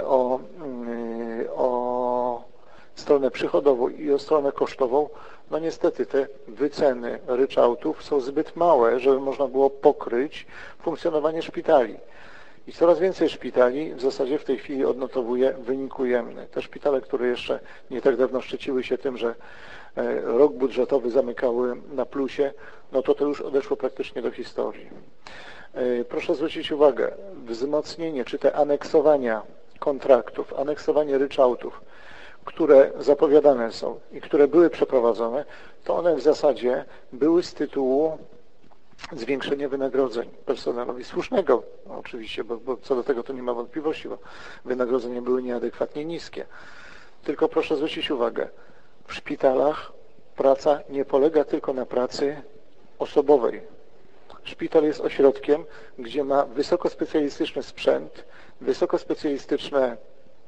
Q: o stronę przychodową i o stronę kosztową, no niestety te wyceny ryczałtów są zbyt małe, żeby można było pokryć funkcjonowanie szpitali. I coraz więcej szpitali w zasadzie w tej chwili odnotowuje wynik ujemny. Te szpitale, które jeszcze nie tak dawno szczyciły się tym, że rok budżetowy zamykały na plusie, no to już odeszło praktycznie do historii. Proszę zwrócić uwagę, wzmocnienie czy te aneksowania kontraktów, aneksowanie ryczałtów, które zapowiadane są i które były przeprowadzone, to one w zasadzie były z tytułu zwiększenia wynagrodzeń personelowi słusznego, oczywiście, bo co do tego to nie ma wątpliwości, bo wynagrodzenia były nieadekwatnie niskie. Tylko proszę zwrócić uwagę, w szpitalach praca nie polega tylko na pracy osobowej. Szpital jest ośrodkiem, gdzie ma wysokospecjalistyczny sprzęt, wysokospecjalistyczne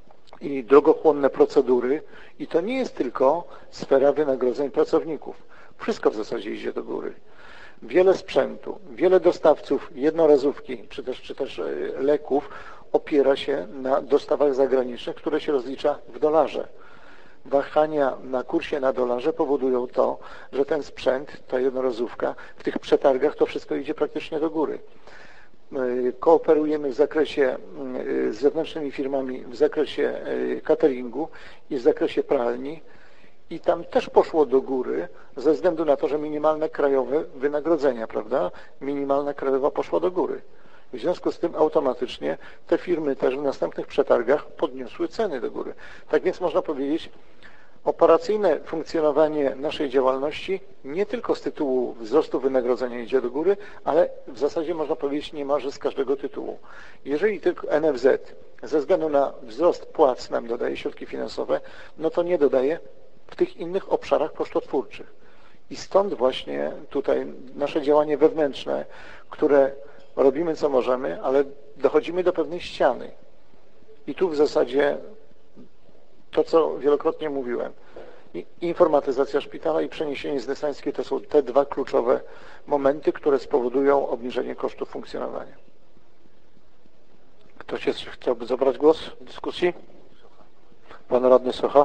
Q: i drogochłonne procedury i to nie jest tylko sfera wynagrodzeń pracowników. Wszystko w zasadzie idzie do góry. Wiele sprzętu, wiele dostawców jednorazówki czy też leków opiera się na dostawach zagranicznych, które się rozlicza w dolarze. Wahania na kursie na dolarze powodują to, że ten sprzęt, ta jednorazówka, w tych przetargach to wszystko idzie praktycznie do góry. Kooperujemy w zakresie z zewnętrznymi firmami, w zakresie cateringu i w zakresie pralni i tam też poszło do góry ze względu na to, że minimalne krajowe wynagrodzenia, prawda, minimalna krajowa poszła do góry. W związku z tym automatycznie te firmy też w następnych przetargach podniosły ceny do góry. Tak więc można powiedzieć, operacyjne funkcjonowanie naszej działalności nie tylko z tytułu wzrostu wynagrodzenia idzie do góry, ale w zasadzie można powiedzieć niemalże z każdego tytułu. Jeżeli tylko NFZ ze względu na wzrost płac nam dodaje środki finansowe, no to nie dodaje w tych innych obszarach kosztotwórczych. I stąd właśnie tutaj nasze działanie wewnętrzne, które robimy co możemy, ale dochodzimy do pewnej ściany. I tu w zasadzie to, co wielokrotnie mówiłem, informatyzacja szpitala i przeniesienie z Desańskiej to są te dwa kluczowe momenty, które spowodują obniżenie kosztów funkcjonowania. Ktoś jeszcze chciałby zabrać głos w dyskusji? Pan radny Socha.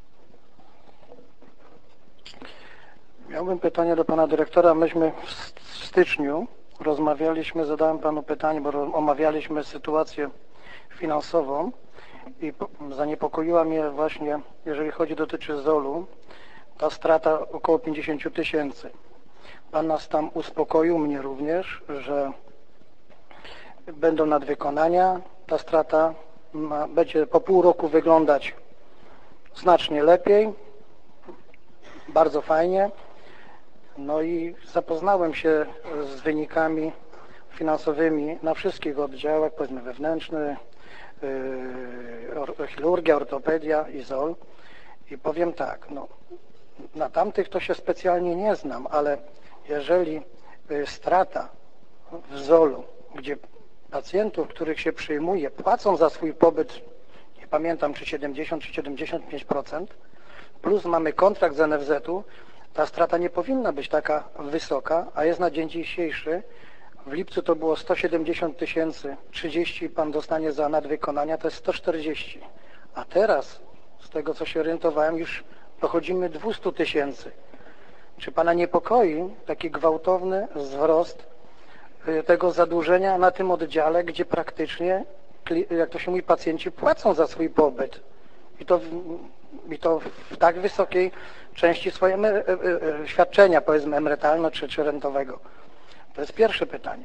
C: Miałbym pytanie do pana dyrektora. Myśmy styczniu rozmawialiśmy, zadałem panu pytanie, bo omawialiśmy sytuację finansową i zaniepokoiła mnie właśnie, jeżeli dotyczy ZOL-u, ta strata około 50 tysięcy. Pan nas tam uspokoił, mnie również, że będą nadwykonania, ta strata będzie po pół roku wyglądać znacznie lepiej, bardzo fajnie. No i zapoznałem się z wynikami finansowymi na wszystkich oddziałach, powiedzmy wewnętrzny, chirurgia, ortopedia i ZOL. I powiem tak, no, na tamtych to się specjalnie nie znam, ale jeżeli strata w ZOL-u, gdzie pacjentów, których się przyjmuje, płacą za swój pobyt, nie pamiętam czy 70 czy 75%, plus mamy kontrakt z NFZ-u, ta strata nie powinna być taka wysoka, a jest na dzień dzisiejszy. W lipcu to było 170 tysięcy, 30 pan dostanie za nadwykonania, to jest 140. A teraz, z tego co się orientowałem, już dochodzimy 200 tysięcy. Czy pana niepokoi taki gwałtowny wzrost tego zadłużenia na tym oddziale, gdzie praktycznie, jak to się mówi, pacjenci płacą za swój pobyt? I to w tak wysokiej części swojego świadczenia, powiedzmy emerytalno czy rentowego. To jest pierwsze pytanie.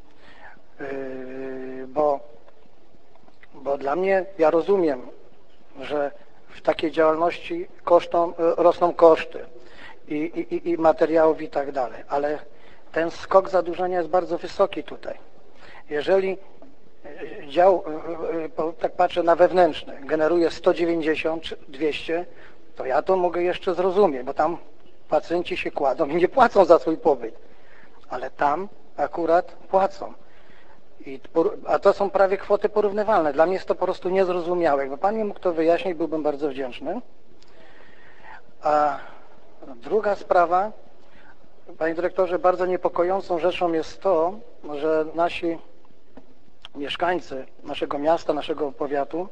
C: Bo dla mnie, ja rozumiem, że w takiej działalności rosną koszty i materiałów i tak dalej, ale ten skok zadłużenia jest bardzo wysoki tutaj. Jeżeli dział, tak patrzę na wewnętrzny, generuje 190 czy 200, to ja to mogę jeszcze zrozumieć, bo tam pacjenci się kładą i nie płacą za swój pobyt, ale tam akurat płacą. A to są prawie kwoty porównywalne. Dla mnie jest to po prostu niezrozumiałe. Jakby pan mi mógł to wyjaśnić, byłbym bardzo wdzięczny. A druga sprawa, panie dyrektorze, bardzo niepokojącą rzeczą jest to, że nasi mieszkańcy naszego miasta, naszego powiatu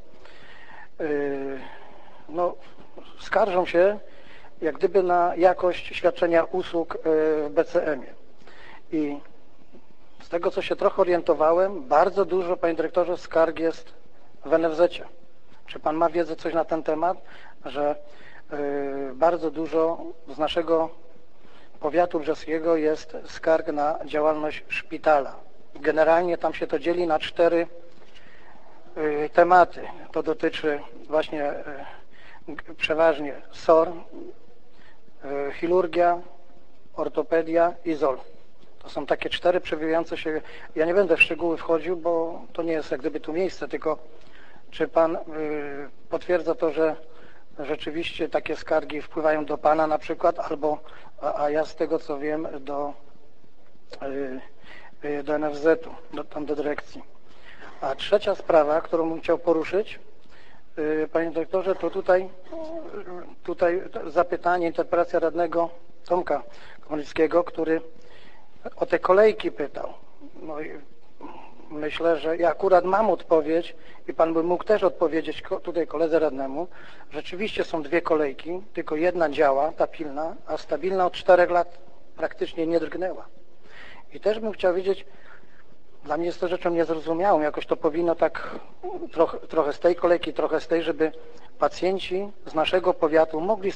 C: no, skarżą się jak gdyby na jakość świadczenia usług w BCM-ie. I z tego, co się trochę orientowałem, bardzo dużo, panie dyrektorze, skarg jest w NFZ-cie. Czy pan ma wiedzę coś na ten temat, że bardzo dużo z naszego powiatu brzeskiego jest skarg na działalność szpitala. Generalnie tam się to dzieli na 4 tematy. To dotyczy właśnie przeważnie SOR, chirurgia, ortopedia i ZOL. To są takie 4 przewijające się. Ja nie będę w szczegóły wchodził, bo to nie jest jak gdyby tu miejsce, tylko czy pan potwierdza to, że rzeczywiście takie skargi wpływają do pana na przykład, albo, a ja z tego co wiem, do NFZ-u, tam do dyrekcji. A trzecia sprawa, którą bym chciał poruszyć, panie dyrektorze, to tutaj zapytanie, interpelacja radnego Tomka Komolickiego, który o te kolejki pytał. No i myślę, że ja akurat mam odpowiedź i pan by mógł też odpowiedzieć tutaj koledze radnemu. Rzeczywiście są 2 kolejki, tylko jedna działa, ta pilna, a stabilna od 4 lat praktycznie nie drgnęła. I też bym chciał wiedzieć, dla mnie jest to rzeczą niezrozumiałą, jakoś to powinno tak trochę z tej kolejki, trochę z tej, żeby pacjenci z naszego powiatu mogli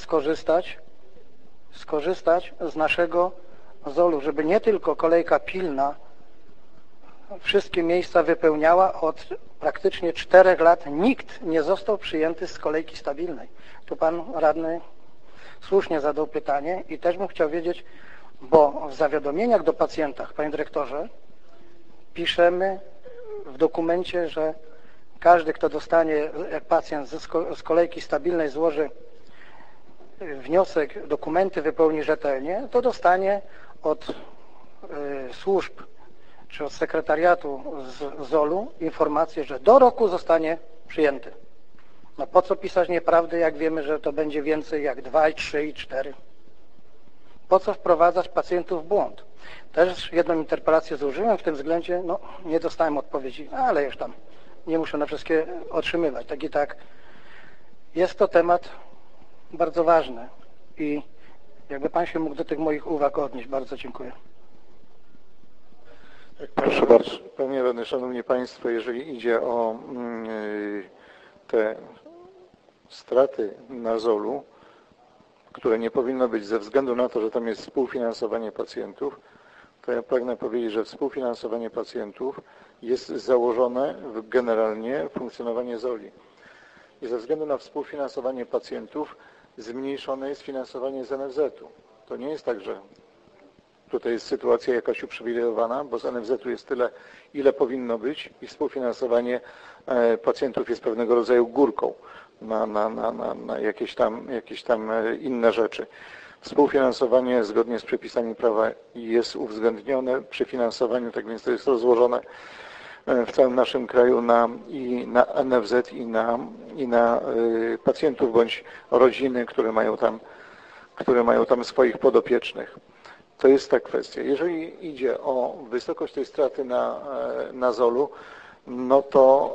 C: skorzystać z naszego ZOL-u, żeby nie tylko kolejka pilna wszystkie miejsca wypełniała. Od praktycznie 4 lat nikt nie został przyjęty z kolejki stabilnej. Tu pan radny słusznie zadał pytanie i też bym chciał wiedzieć, bo w zawiadomieniach do pacjentach, panie dyrektorze, piszemy w dokumencie, że każdy, kto dostanie, jak pacjent z kolejki stabilnej złoży wniosek, dokumenty wypełni rzetelnie, to dostanie od służb czy od sekretariatu z ZOL-u informację, że do roku zostanie przyjęty. No po co pisać nieprawdy, jak wiemy, że to będzie więcej jak 2, 3 i 4? Po co wprowadzać pacjentów w błąd? Też jedną interpelację złożyłem w tym względzie, no nie dostałem odpowiedzi, ale już tam nie muszę na wszystkie otrzymywać. Tak i tak jest to temat bardzo ważny i jakby pan się mógł do tych moich uwag odnieść, bardzo dziękuję.
Q: Proszę bardzo. Panie Radny, Szanowni Państwo, jeżeli idzie o te straty na ZOL-u, które nie powinno być ze względu na to, że tam jest współfinansowanie pacjentów, to ja pragnę powiedzieć, że współfinansowanie pacjentów jest założone generalnie w funkcjonowanie ZOL-i. I ze względu na współfinansowanie pacjentów zmniejszone jest finansowanie z NFZ-u. To nie jest tak, że tutaj jest sytuacja jakaś uprzywilejowana, bo z NFZ-u jest tyle, ile powinno być i współfinansowanie pacjentów jest pewnego rodzaju górką na jakieś tam inne rzeczy. Współfinansowanie zgodnie z przepisami prawa jest uwzględnione przy finansowaniu, tak więc to jest rozłożone w całym naszym kraju i na NFZ i na pacjentów bądź rodziny, które mają tam swoich podopiecznych. To jest ta kwestia. Jeżeli idzie o wysokość tej straty na ZOL-u, no to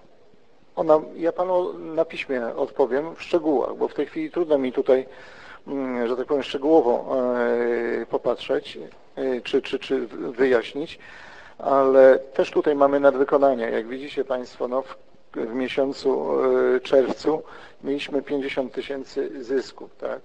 Q: ja Panu na piśmie odpowiem w szczegółach, bo w tej chwili trudno mi tutaj, że tak powiem, szczegółowo popatrzeć czy wyjaśnić, ale też tutaj mamy nadwykonania. Jak widzicie Państwo, no w miesiącu czerwcu mieliśmy 50 000 zysków, tak,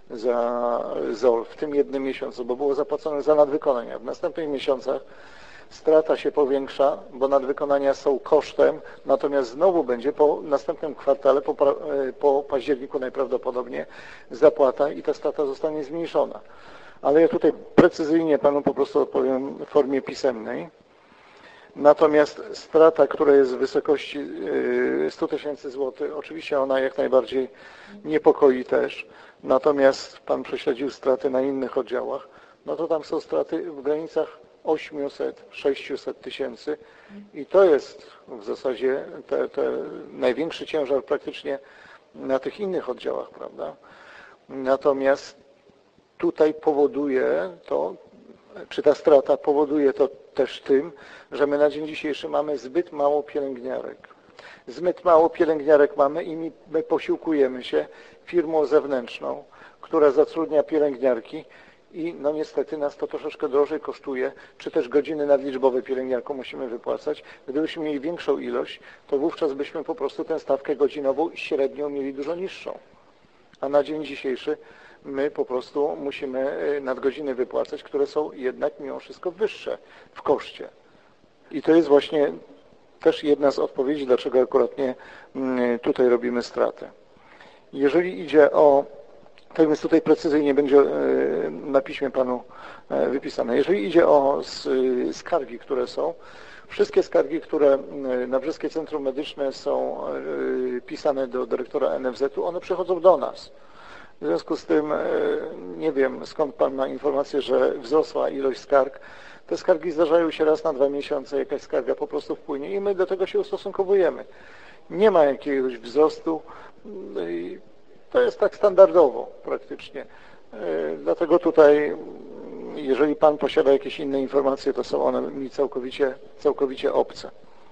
Q: za ZOL w tym jednym miesiącu, bo było zapłacone za nadwykonania. W następnych miesiącach strata się powiększa, bo nadwykonania są kosztem, natomiast znowu będzie po następnym kwartale, po październiku najprawdopodobniej zapłata i ta strata zostanie zmniejszona. Ale ja tutaj precyzyjnie Panu po prostu odpowiem w formie pisemnej. Natomiast strata, która jest w wysokości 100 000 złotych, oczywiście ona jak najbardziej niepokoi też. Natomiast Pan prześledził straty na innych oddziałach, no to tam są straty w granicach 800-600 tysięcy i to jest w zasadzie największy ciężar praktycznie na tych innych oddziałach, prawda? Natomiast tutaj powoduje to, czy ta strata powoduje to też tym, że my na dzień dzisiejszy mamy zbyt mało pielęgniarek. Zbyt mało pielęgniarek mamy i my posiłkujemy się firmą zewnętrzną, która zatrudnia pielęgniarki i no niestety nas to troszeczkę drożej kosztuje, czy też godziny nadliczbowe pielęgniarkom musimy wypłacać. Gdybyśmy mieli większą ilość, to wówczas byśmy po prostu tę stawkę godzinową średnią mieli dużo niższą. A na dzień dzisiejszy my po prostu musimy nadgodziny wypłacać, które są jednak mimo wszystko wyższe w koszcie. I to jest właśnie też jedna z odpowiedzi, dlaczego akurat nie tutaj robimy stratę. Jeżeli idzie o, tak więc tutaj precyzyjnie będzie na piśmie Panu wypisane. Jeżeli idzie o skargi, które są, wszystkie skargi, które na Brzeskie Centrum Medyczne są pisane do dyrektora NFZ-u, one przychodzą do nas. W związku z tym nie wiem, skąd Pan ma informację, że wzrosła ilość skarg. Te skargi zdarzają się raz na 2 miesiące, jakaś skarga po prostu wpłynie i my do tego się ustosunkowujemy. Nie ma jakiegoś wzrostu, to jest tak standardowo praktycznie. Dlatego tutaj, jeżeli Pan posiada jakieś inne informacje, to są one mi całkowicie obce.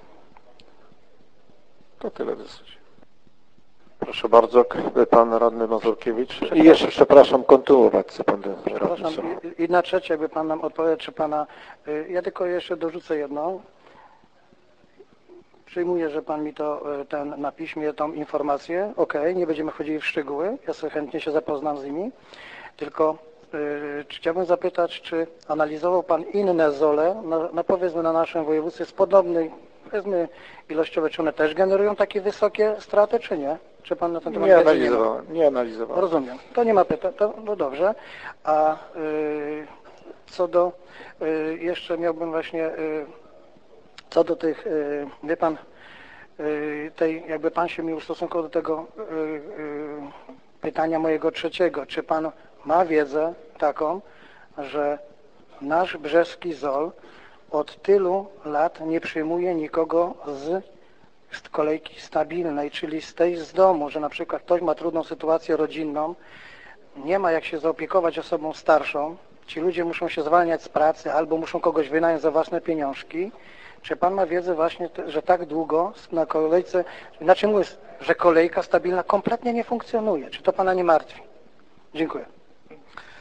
Q: To tyle w zasadzie.
B: Proszę bardzo, Pan Radny Mazurkiewicz. I jeszcze, przepraszam, kontynuować chce Pan Radny.
C: Przepraszam, i na trzecie, jakby Pan nam odpowiedział, czy Pana... Ja tylko jeszcze dorzucę jedną. Przyjmuję, że Pan mi to na piśmie tą informację. Okej, nie będziemy wchodzili w szczegóły. Ja sobie chętnie się zapoznam z nimi. Tylko chciałbym zapytać, czy analizował Pan inne ZOL-e, powiedzmy na naszym województwie z podobnej, powiedzmy ilościowe, czy one też generują takie wysokie straty, czy nie? Czy Pan na ten temat
Q: nie analizowałem.
C: Rozumiem. To nie ma pytań, no dobrze. A co do, jeszcze miałbym właśnie, co do tych, wie Pan, jakby Pan się mi ustosunkował do tego pytania mojego trzeciego. Czy Pan ma wiedzę taką, że nasz brzeski ZOL od tylu lat nie przyjmuje nikogo z kolejki stabilnej, czyli z domu, że na przykład ktoś ma trudną sytuację rodzinną, nie ma jak się zaopiekować osobą starszą, ci ludzie muszą się zwalniać z pracy albo muszą kogoś wynająć za własne pieniążki. Czy Pan ma wiedzę właśnie, że tak długo na kolejce, inaczej mówiąc, że kolejka stabilna kompletnie nie funkcjonuje? Czy to Pana nie martwi? Dziękuję.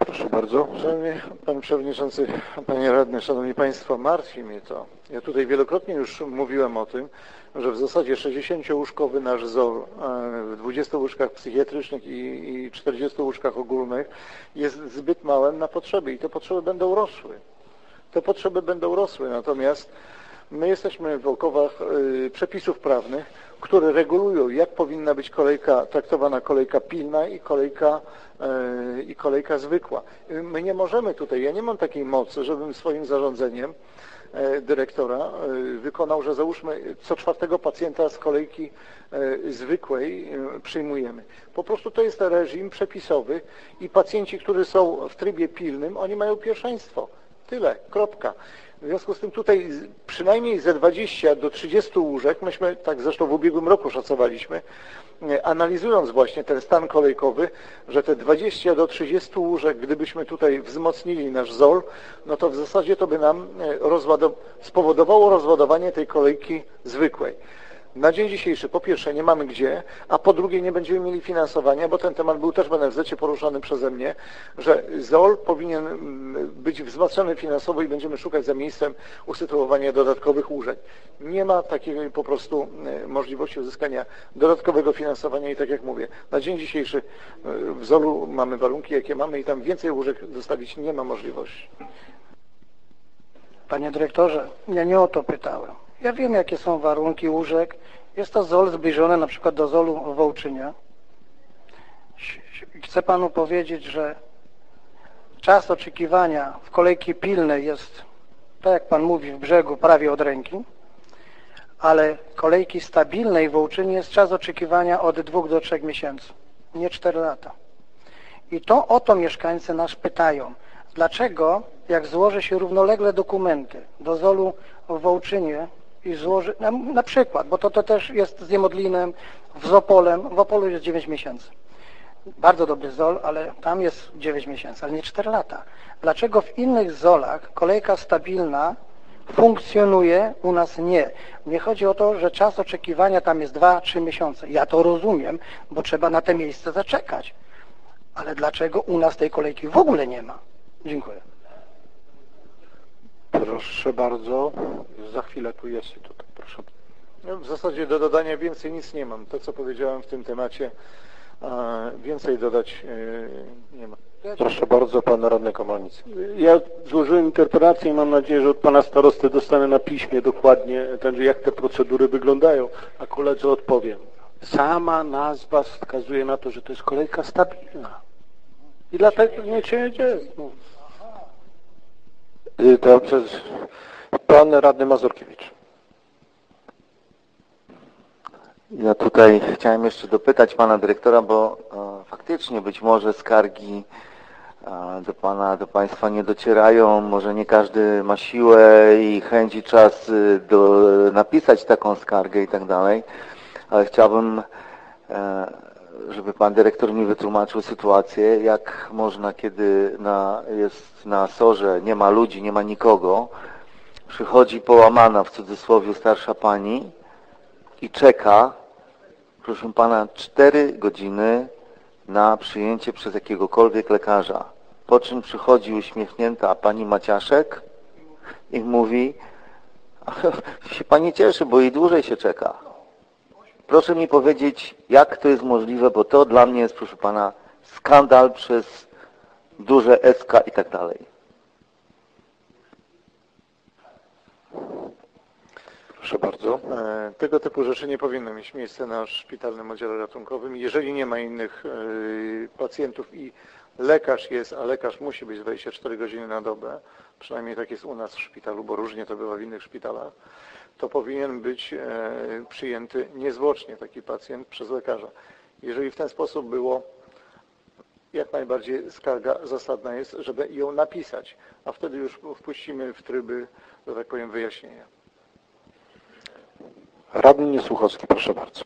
Q: Proszę bardzo. Szanowny Panie Przewodniczący, Panie Radny, Szanowni Państwo, martwi mnie to. Ja tutaj wielokrotnie już mówiłem o tym, że w zasadzie 60-łóżkowy nasz ZOL w 20 łóżkach psychiatrycznych i 40 łóżkach ogólnych jest zbyt małym na potrzeby i te potrzeby będą rosły. Te potrzeby będą rosły, natomiast my jesteśmy w okowach przepisów prawnych, które regulują, jak powinna być traktowana kolejka pilna i kolejka zwykła. My nie możemy tutaj, ja nie mam takiej mocy, żebym swoim zarządzeniem dyrektora wykonał, że załóżmy co 4. pacjenta z kolejki zwykłej przyjmujemy. Po prostu to jest reżim przepisowy i pacjenci, którzy są w trybie pilnym, oni mają pierwszeństwo. Tyle, kropka. W związku z tym tutaj przynajmniej ze 20 do 30 łóżek, myśmy tak zresztą w ubiegłym roku szacowaliśmy, analizując właśnie ten stan kolejkowy, że te 20 do 30 łóżek, gdybyśmy tutaj wzmocnili nasz ZOL, no to w zasadzie to by nam spowodowało rozładowanie tej kolejki zwykłej. Na dzień dzisiejszy po pierwsze nie mamy gdzie, a po drugie nie będziemy mieli finansowania, bo ten temat był też w NFZ-cie poruszany przeze mnie, że ZOL powinien być wzmocniony finansowo i będziemy szukać za miejscem usytuowania dodatkowych łóżek. Nie ma takiej po prostu możliwości uzyskania dodatkowego finansowania i tak jak mówię, na dzień dzisiejszy w ZOL-u mamy warunki jakie mamy i tam więcej łóżek dostawić nie ma możliwości.
C: Panie dyrektorze, ja nie o to pytałem. Ja wiem, jakie są warunki łóżek. Jest to ZOL zbliżony na przykład do ZOL-u Wołczynia. Chcę panu powiedzieć, że czas oczekiwania w kolejki pilnej jest, tak jak pan mówi, w Brzegu prawie od ręki, ale kolejki stabilnej w Wołczynie jest czas oczekiwania od 2 do 3 miesięcy, nie 4 lata. I to o to mieszkańcy nas pytają. Dlaczego, jak złoży się równolegle dokumenty do ZOL-u w Wołczynie i złoży, na przykład, bo to też jest z Niemodlinem, z Opolem, w Opolu jest 9 miesięcy. Bardzo dobry ZOL, ale tam jest 9 miesięcy, ale nie 4 lata. Dlaczego w innych ZOL-ach kolejka stabilna funkcjonuje, u nas nie? Nie chodzi o to, że czas oczekiwania tam jest 2-3 miesiące. Ja to rozumiem, bo trzeba na te miejsce zaczekać. Ale dlaczego u nas tej kolejki w ogóle nie ma? Dziękuję.
Q: Proszę bardzo. Za chwilę tu jest i tutaj. Proszę. W zasadzie do dodania więcej nic nie mam. To, co powiedziałem w tym temacie, więcej dodać nie ma. Proszę bardzo, pan radny Komornicy.
I: Ja złożyłem interpelację i mam nadzieję, że od pana starosty dostanę na piśmie dokładnie, jak te procedury wyglądają, a koledze odpowiem. Sama nazwa wskazuje na to, że to jest kolejka stabilna. I dlatego nie się dzieje.
Q: Pan radny Mazurkiewicz.
D: Ja tutaj chciałem jeszcze dopytać pana dyrektora, bo faktycznie być może skargi do państwa nie docierają, może nie każdy ma siłę i chęć i czas napisać taką skargę i tak dalej, ale chciałbym, żeby pan dyrektor mi wytłumaczył sytuację, jak można, kiedy jest na SOR-ze, nie ma ludzi, nie ma nikogo, przychodzi połamana, w cudzysłowie, starsza pani i czeka, proszę pana, 4 godziny na przyjęcie przez jakiegokolwiek lekarza. Po czym przychodzi uśmiechnięta pani Maciaszek i mówi, się pani cieszy, bo i dłużej się czeka. Proszę mi powiedzieć, jak to jest możliwe, bo to dla mnie jest, proszę pana, skandal przez duże SK i tak dalej.
Q: Proszę bardzo. Tego typu rzeczy nie powinny mieć miejsca na szpitalnym oddziale ratunkowym. Jeżeli nie ma innych pacjentów i lekarz jest, a lekarz musi być 24 godziny na dobę, przynajmniej tak jest u nas w szpitalu, bo różnie to bywa w innych szpitalach, to powinien być przyjęty niezwłocznie taki pacjent przez lekarza. Jeżeli w ten sposób było, jak najbardziej skarga zasadna jest, żeby ją napisać, a wtedy już wpuścimy w tryby, że tak powiem, wyjaśnienia. Radny Niesłuchowski, proszę bardzo.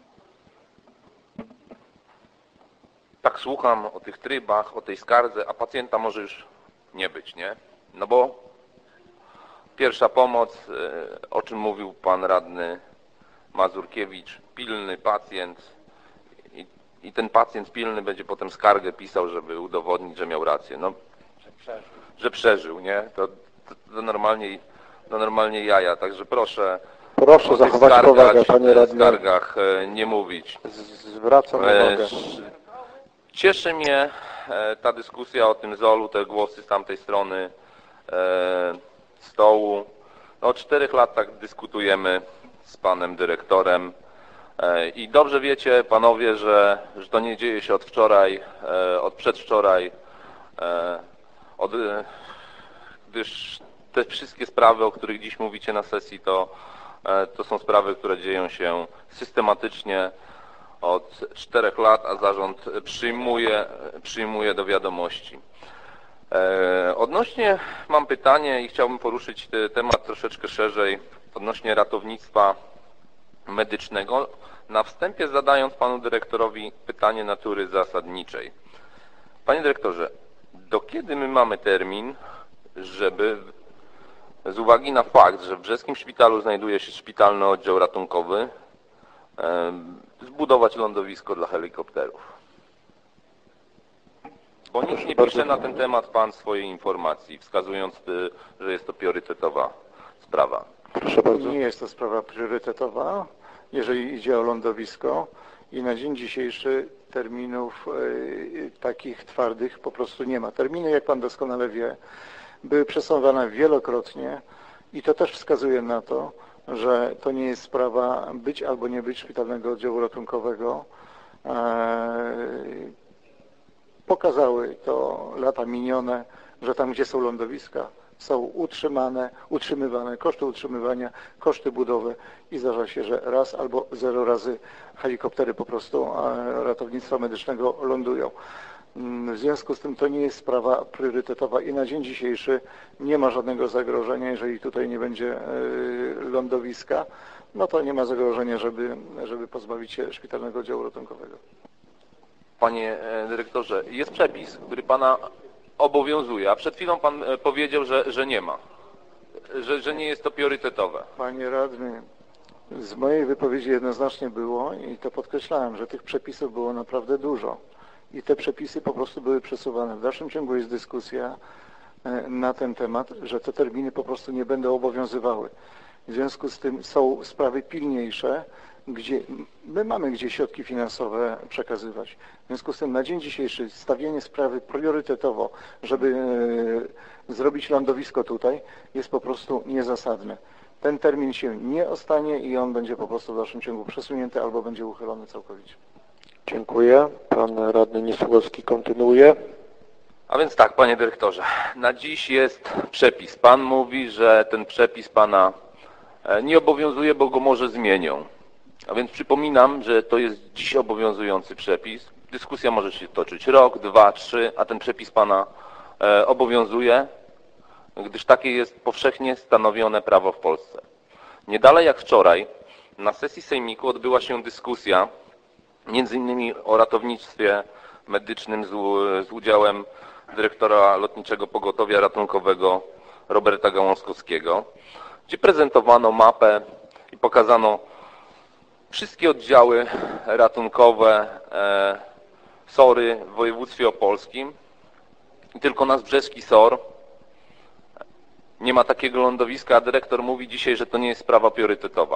E: Tak słucham o tych trybach, o tej skardze, a pacjenta może już nie być, nie? No bo pierwsza pomoc, o czym mówił pan radny Mazurkiewicz, pilny pacjent
S: i ten pacjent pilny będzie potem skargę pisał, żeby udowodnić, że miał rację. No, że przeżył, nie? To normalnie jaja, także proszę o
B: zachować powagę, panie radny.
S: skargach nie mówić.
B: Zwracam uwagę.
S: Cieszy mnie ta dyskusja o tym ZOL-u, te głosy z tamtej strony stołu. No, od 4 lat tak dyskutujemy z panem dyrektorem i dobrze wiecie, panowie, że to nie dzieje się od wczoraj, od przedwczoraj, gdyż te wszystkie sprawy, o których dziś mówicie na sesji, to są sprawy, które dzieją się systematycznie od 4 lat, a zarząd przyjmuje do wiadomości. Odnośnie, mam pytanie i chciałbym poruszyć temat troszeczkę szerzej odnośnie ratownictwa medycznego. Na wstępie zadając panu dyrektorowi pytanie natury zasadniczej. Panie dyrektorze, do kiedy my mamy termin, żeby z uwagi na fakt, że w Brzeskim Szpitalu znajduje się szpitalny oddział ratunkowy, zbudować lądowisko dla helikopterów? Bo nic nie pisze na ten temat pan swojej informacji, wskazując, że jest to priorytetowa sprawa.
Q: Proszę bardzo. Nie jest to sprawa priorytetowa, jeżeli idzie o lądowisko i na dzień dzisiejszy terminów takich twardych po prostu nie ma. Terminy, jak pan doskonale wie, były przesuwane wielokrotnie i to też wskazuje na to, że to nie jest sprawa być albo nie być szpitalnego oddziału ratunkowego. Pokazały to lata minione, że tam, gdzie są lądowiska, są utrzymywane koszty utrzymywania, koszty budowy i zdarza się, że raz albo 0 razy helikoptery po prostu ratownictwa medycznego lądują. W związku z tym to nie jest sprawa priorytetowa i na dzień dzisiejszy nie ma żadnego zagrożenia, jeżeli tutaj nie będzie lądowiska, no to nie ma zagrożenia, żeby pozbawić się szpitalnego oddziału ratunkowego.
S: Panie dyrektorze, jest przepis, który pana obowiązuje, a przed chwilą pan powiedział, że nie ma, że nie jest to priorytetowe.
Q: Panie radny, z mojej wypowiedzi jednoznacznie było i to podkreślałem, że tych przepisów było naprawdę dużo i te przepisy po prostu były przesuwane. W dalszym ciągu jest dyskusja na ten temat, że te terminy po prostu nie będą obowiązywały. W związku z tym są sprawy pilniejsze, gdzie my mamy gdzie środki finansowe przekazywać. W związku z tym na dzień dzisiejszy stawienie sprawy priorytetowo, żeby zrobić lądowisko tutaj, jest po prostu niezasadne. Ten termin się nie ostanie i on będzie po prostu w dalszym ciągu przesunięty albo będzie uchylony całkowicie.
B: Dziękuję. Pan radny Niesługowski kontynuuje.
S: A więc tak, panie dyrektorze, na dziś jest przepis. Pan mówi, że ten przepis pana nie obowiązuje, bo go może zmienią. A więc przypominam, że to jest dziś obowiązujący przepis. Dyskusja może się toczyć rok, 2, 3, a ten przepis pana obowiązuje, gdyż takie jest powszechnie stanowione prawo w Polsce. Nie dalej jak wczoraj na sesji sejmiku odbyła się dyskusja między innymi o ratownictwie medycznym z udziałem dyrektora Lotniczego Pogotowia Ratunkowego Roberta Gałązkowskiego, gdzie prezentowano mapę i pokazano wszystkie oddziały ratunkowe SOR-y w województwie opolskim i tylko nasz brzeski SOR nie ma takiego lądowiska, a dyrektor mówi dzisiaj, że to nie jest sprawa priorytetowa,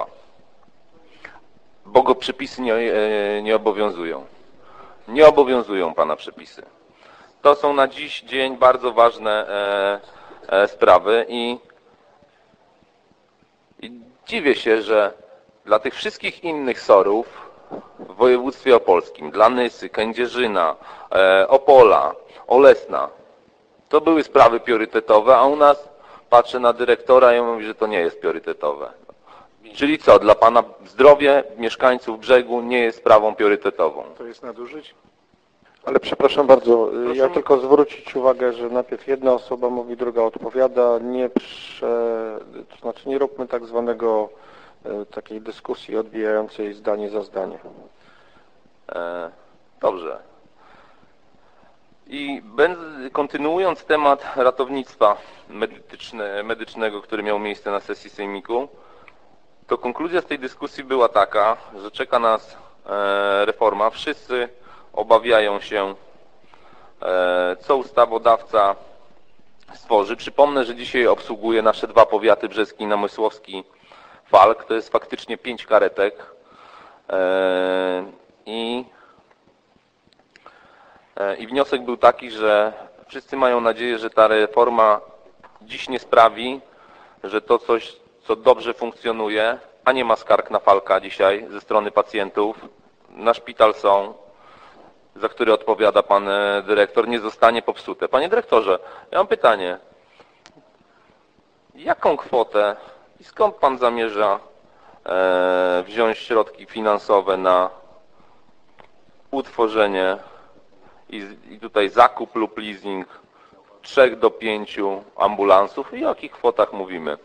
S: bo go przepisy nie obowiązują. Nie obowiązują pana przepisy. To są na dziś dzień bardzo ważne sprawy i dziwię się, że dla tych wszystkich innych SOR-ów w województwie opolskim, dla Nysy, Kędzierzyna, Opola, Olesna, to były sprawy priorytetowe, a u nas patrzę na dyrektora i on mówi, że to nie jest priorytetowe. Czyli co, dla pana zdrowie mieszkańców Brzegu nie jest sprawą priorytetową?
Q: To jest nadużycie.
B: Ale przepraszam bardzo, ja tylko zwrócić uwagę, że najpierw jedna osoba mówi, druga odpowiada, to znaczy nie róbmy tak zwanego takiej dyskusji odbijającej zdanie za zdanie.
S: Dobrze. I kontynuując temat ratownictwa medycznego, który miał miejsce na sesji sejmiku, to konkluzja z tej dyskusji była taka, że czeka nas reforma. Wszyscy obawiają się, co ustawodawca stworzy. Przypomnę, że dzisiaj obsługuje nasze 2 powiaty, brzeski i namysłowski, Falk. To jest faktycznie 5 karetek. I wniosek był taki, że wszyscy mają nadzieję, że ta reforma dziś nie sprawi, że to coś, co dobrze funkcjonuje, a nie ma skarg na Falka dzisiaj ze strony pacjentów, na szpital są, za który odpowiada pan dyrektor, nie zostanie popsute. Panie dyrektorze, ja mam pytanie. Jaką kwotę i skąd pan zamierza wziąć środki finansowe na utworzenie i tutaj zakup lub leasing 3 do 5 ambulansów i o jakich kwotach mówimy?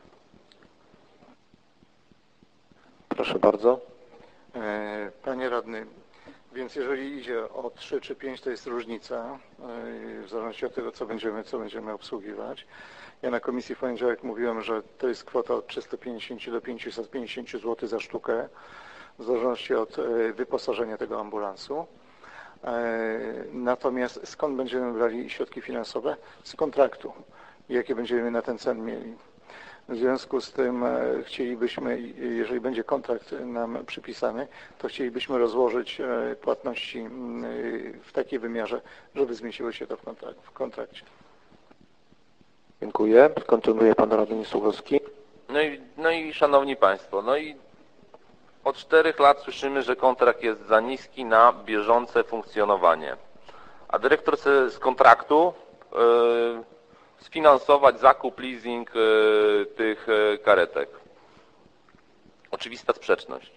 B: Proszę bardzo.
Q: Panie radny, więc jeżeli idzie o 3 czy 5, to jest różnica, w zależności od tego, co będziemy obsługiwać. Ja na komisji w poniedziałek mówiłem, że to jest kwota od 350 do 550 zł za sztukę, w zależności od wyposażenia tego ambulansu. Natomiast skąd będziemy brali środki finansowe? Z kontraktu. Jakie będziemy na ten cel mieli? W związku z tym chcielibyśmy, jeżeli będzie kontrakt nam przypisany, to chcielibyśmy rozłożyć płatności w takiej wymiarze, żeby zmieściło się to w kontrakcie.
B: Dziękuję. Kontynuuje pan radny Sługowski.
S: No i szanowni państwo, od 4 lat słyszymy, że kontrakt jest za niski na bieżące funkcjonowanie. A dyrektor chce z kontraktu sfinansować zakup, leasing tych karetek. Oczywista sprzeczność.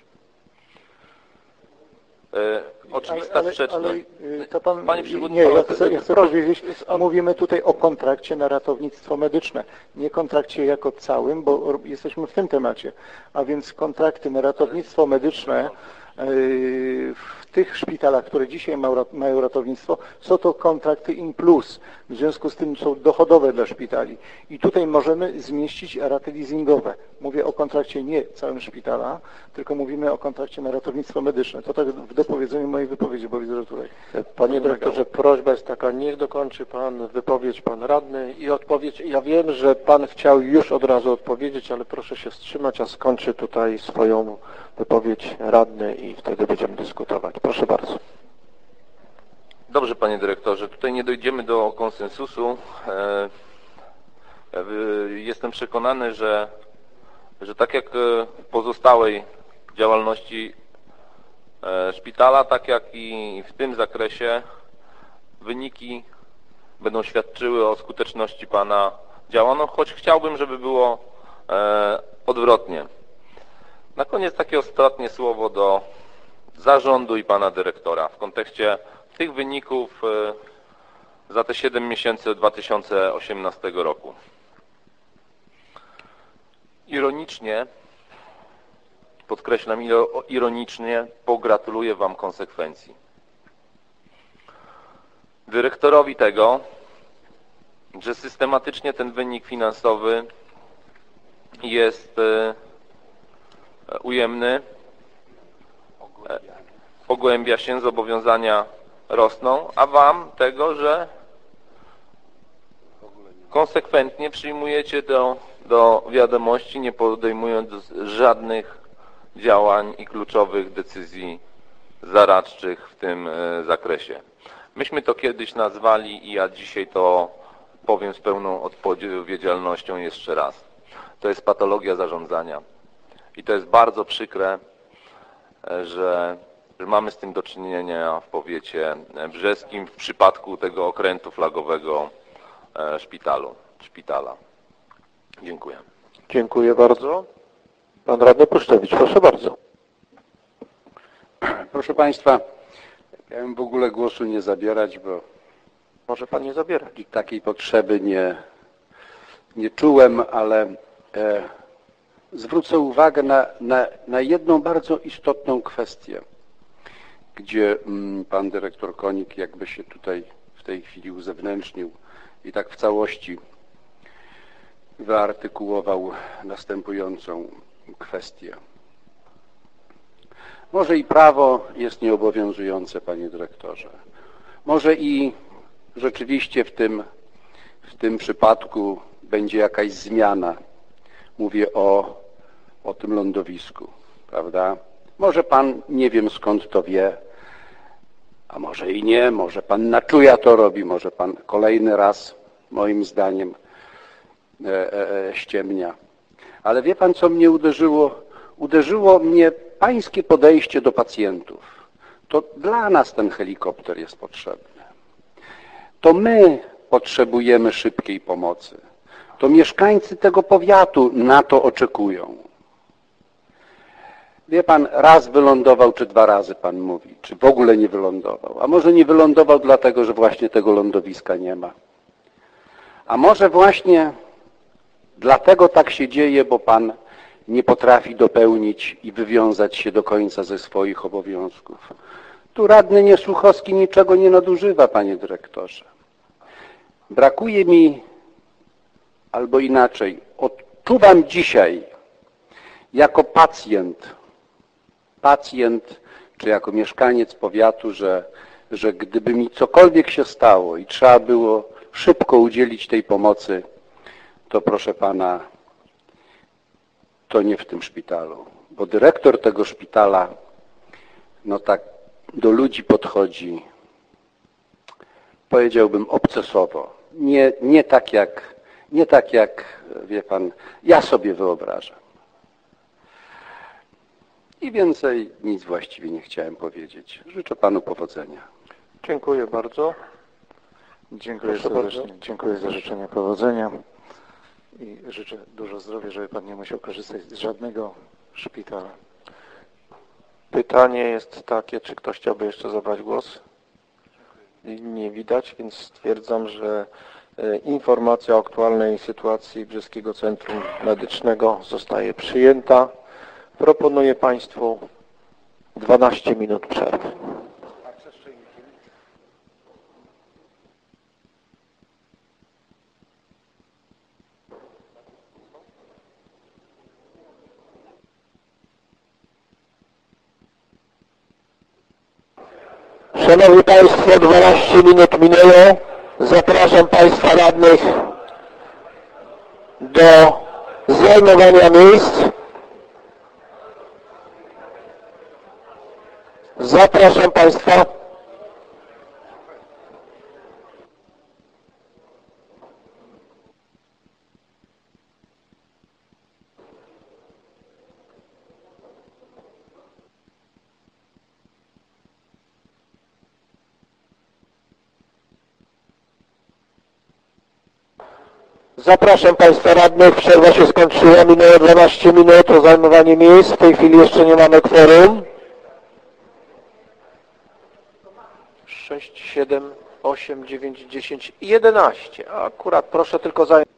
S: Oczywista sprzeczność.
Q: Ale to pan, nie, ja chcę powiedzieć, mówimy tutaj o kontrakcie na ratownictwo medyczne, nie kontrakcie jako całym, bo jesteśmy w tym temacie, a więc kontrakty na ratownictwo medyczne w tych szpitalach, które dzisiaj mają ratownictwo, są to kontrakty in plus, w związku z tym są dochodowe dla szpitali i tutaj możemy zmieścić raty leasingowe. Mówię o kontrakcie nie całym szpitala, tylko mówimy o kontrakcie na ratownictwo medyczne. To tak w dopowiedzeniu mojej wypowiedzi, bo widzę, że tutaj...
B: Panie dyrektorze, prośba jest taka, niech dokończy pan wypowiedź, pan radny i odpowiedź. Ja wiem, że pan chciał już od razu odpowiedzieć, ale proszę się wstrzymać, a skończy tutaj swoją wypowiedź radny i wtedy będziemy dyskutować. Proszę bardzo.
S: Dobrze, panie dyrektorze, tutaj nie dojdziemy do konsensusu. Jestem przekonany, że tak jak w pozostałej działalności szpitala, tak jak i w tym zakresie wyniki będą świadczyły o skuteczności pana działań, choć chciałbym, żeby było odwrotnie. Na koniec takie ostatnie słowo do zarządu i pana dyrektora w kontekście tych wyników za te 7 miesięcy 2018 roku. Ironicznie, podkreślam, ironicznie pogratuluję wam konsekwencji. Dyrektorowi tego, że systematycznie ten wynik finansowy jest ujemny, pogłębia się, zobowiązania rosną, a wam tego, że konsekwentnie przyjmujecie do wiadomości, nie podejmując żadnych działań i kluczowych decyzji zaradczych w tym zakresie. Myśmy to kiedyś nazwali i ja dzisiaj to powiem z pełną odpowiedzialnością jeszcze raz. To jest patologia zarządzania. I to jest bardzo przykre, że mamy z tym do czynienia w powiecie brzeskim w przypadku tego okrętu flagowego szpitala. Dziękuję.
B: Dziękuję bardzo. Pan radny Puszczewicz, proszę bardzo.
K: Proszę państwa, miałem w ogóle głosu nie zabierać, bo
B: może pan nie zabierać.
K: Takiej potrzeby nie czułem, ale zwrócę uwagę na jedną bardzo istotną kwestię, gdzie pan dyrektor Konik jakby się tutaj w tej chwili uzewnętrznił i tak w całości wyartykułował następującą kwestię. Może i prawo jest nieobowiązujące, panie dyrektorze. Może i rzeczywiście w tym przypadku będzie jakaś zmiana. Mówię o tym lądowisku, prawda? Może pan nie wiem skąd to wie, a może i nie, może pan na czuja to robi, może pan kolejny raz, moim zdaniem, ściemnia. Ale wie pan, co mnie uderzyło? Uderzyło mnie pańskie podejście do pacjentów. To dla nas ten helikopter jest potrzebny. To my potrzebujemy szybkiej pomocy. To mieszkańcy tego powiatu na to oczekują. Wie pan, raz wylądował, czy 2 razy pan mówi, czy w ogóle nie wylądował. A może nie wylądował dlatego, że właśnie tego lądowiska nie ma. A może właśnie dlatego tak się dzieje, bo pan nie potrafi dopełnić i wywiązać się do końca ze swoich obowiązków. Tu radny Niesłuchowski niczego nie nadużywa, panie dyrektorze. Brakuje mi, albo inaczej, odczuwam dzisiaj jako pacjent czy jako mieszkaniec powiatu, że gdyby mi cokolwiek się stało i trzeba było szybko udzielić tej pomocy, to proszę pana, to nie w tym szpitalu, bo dyrektor tego szpitala no tak do ludzi podchodzi, powiedziałbym obcesowo, nie tak jak wie pan, ja sobie wyobrażam. I więcej nic właściwie nie chciałem powiedzieć. Życzę panu powodzenia.
B: Dziękuję bardzo.
Q: Dziękuję serdecznie. Dziękuję za życzenia powodzenia i życzę dużo zdrowia, żeby pan nie musiał korzystać z żadnego szpitala.
B: Pytanie jest takie, czy ktoś chciałby jeszcze zabrać głos? Nie widać, więc stwierdzam, że informacja o aktualnej sytuacji Brzeskiego Centrum Medycznego zostaje przyjęta. Proponuję państwu 12 minut przerwy. Szanowni Państwo, 12 minut minęło. Zapraszam Państwa radnych do zajmowania miejsc. Zapraszam Państwa. Zapraszam Państwa radnych, przerwa się skończyła, minęło 12 minut o zajmowanie miejsc, w tej chwili jeszcze nie mamy kworum. 6, 7, 8, 9, 10 i 11. Akurat proszę tylko zająć.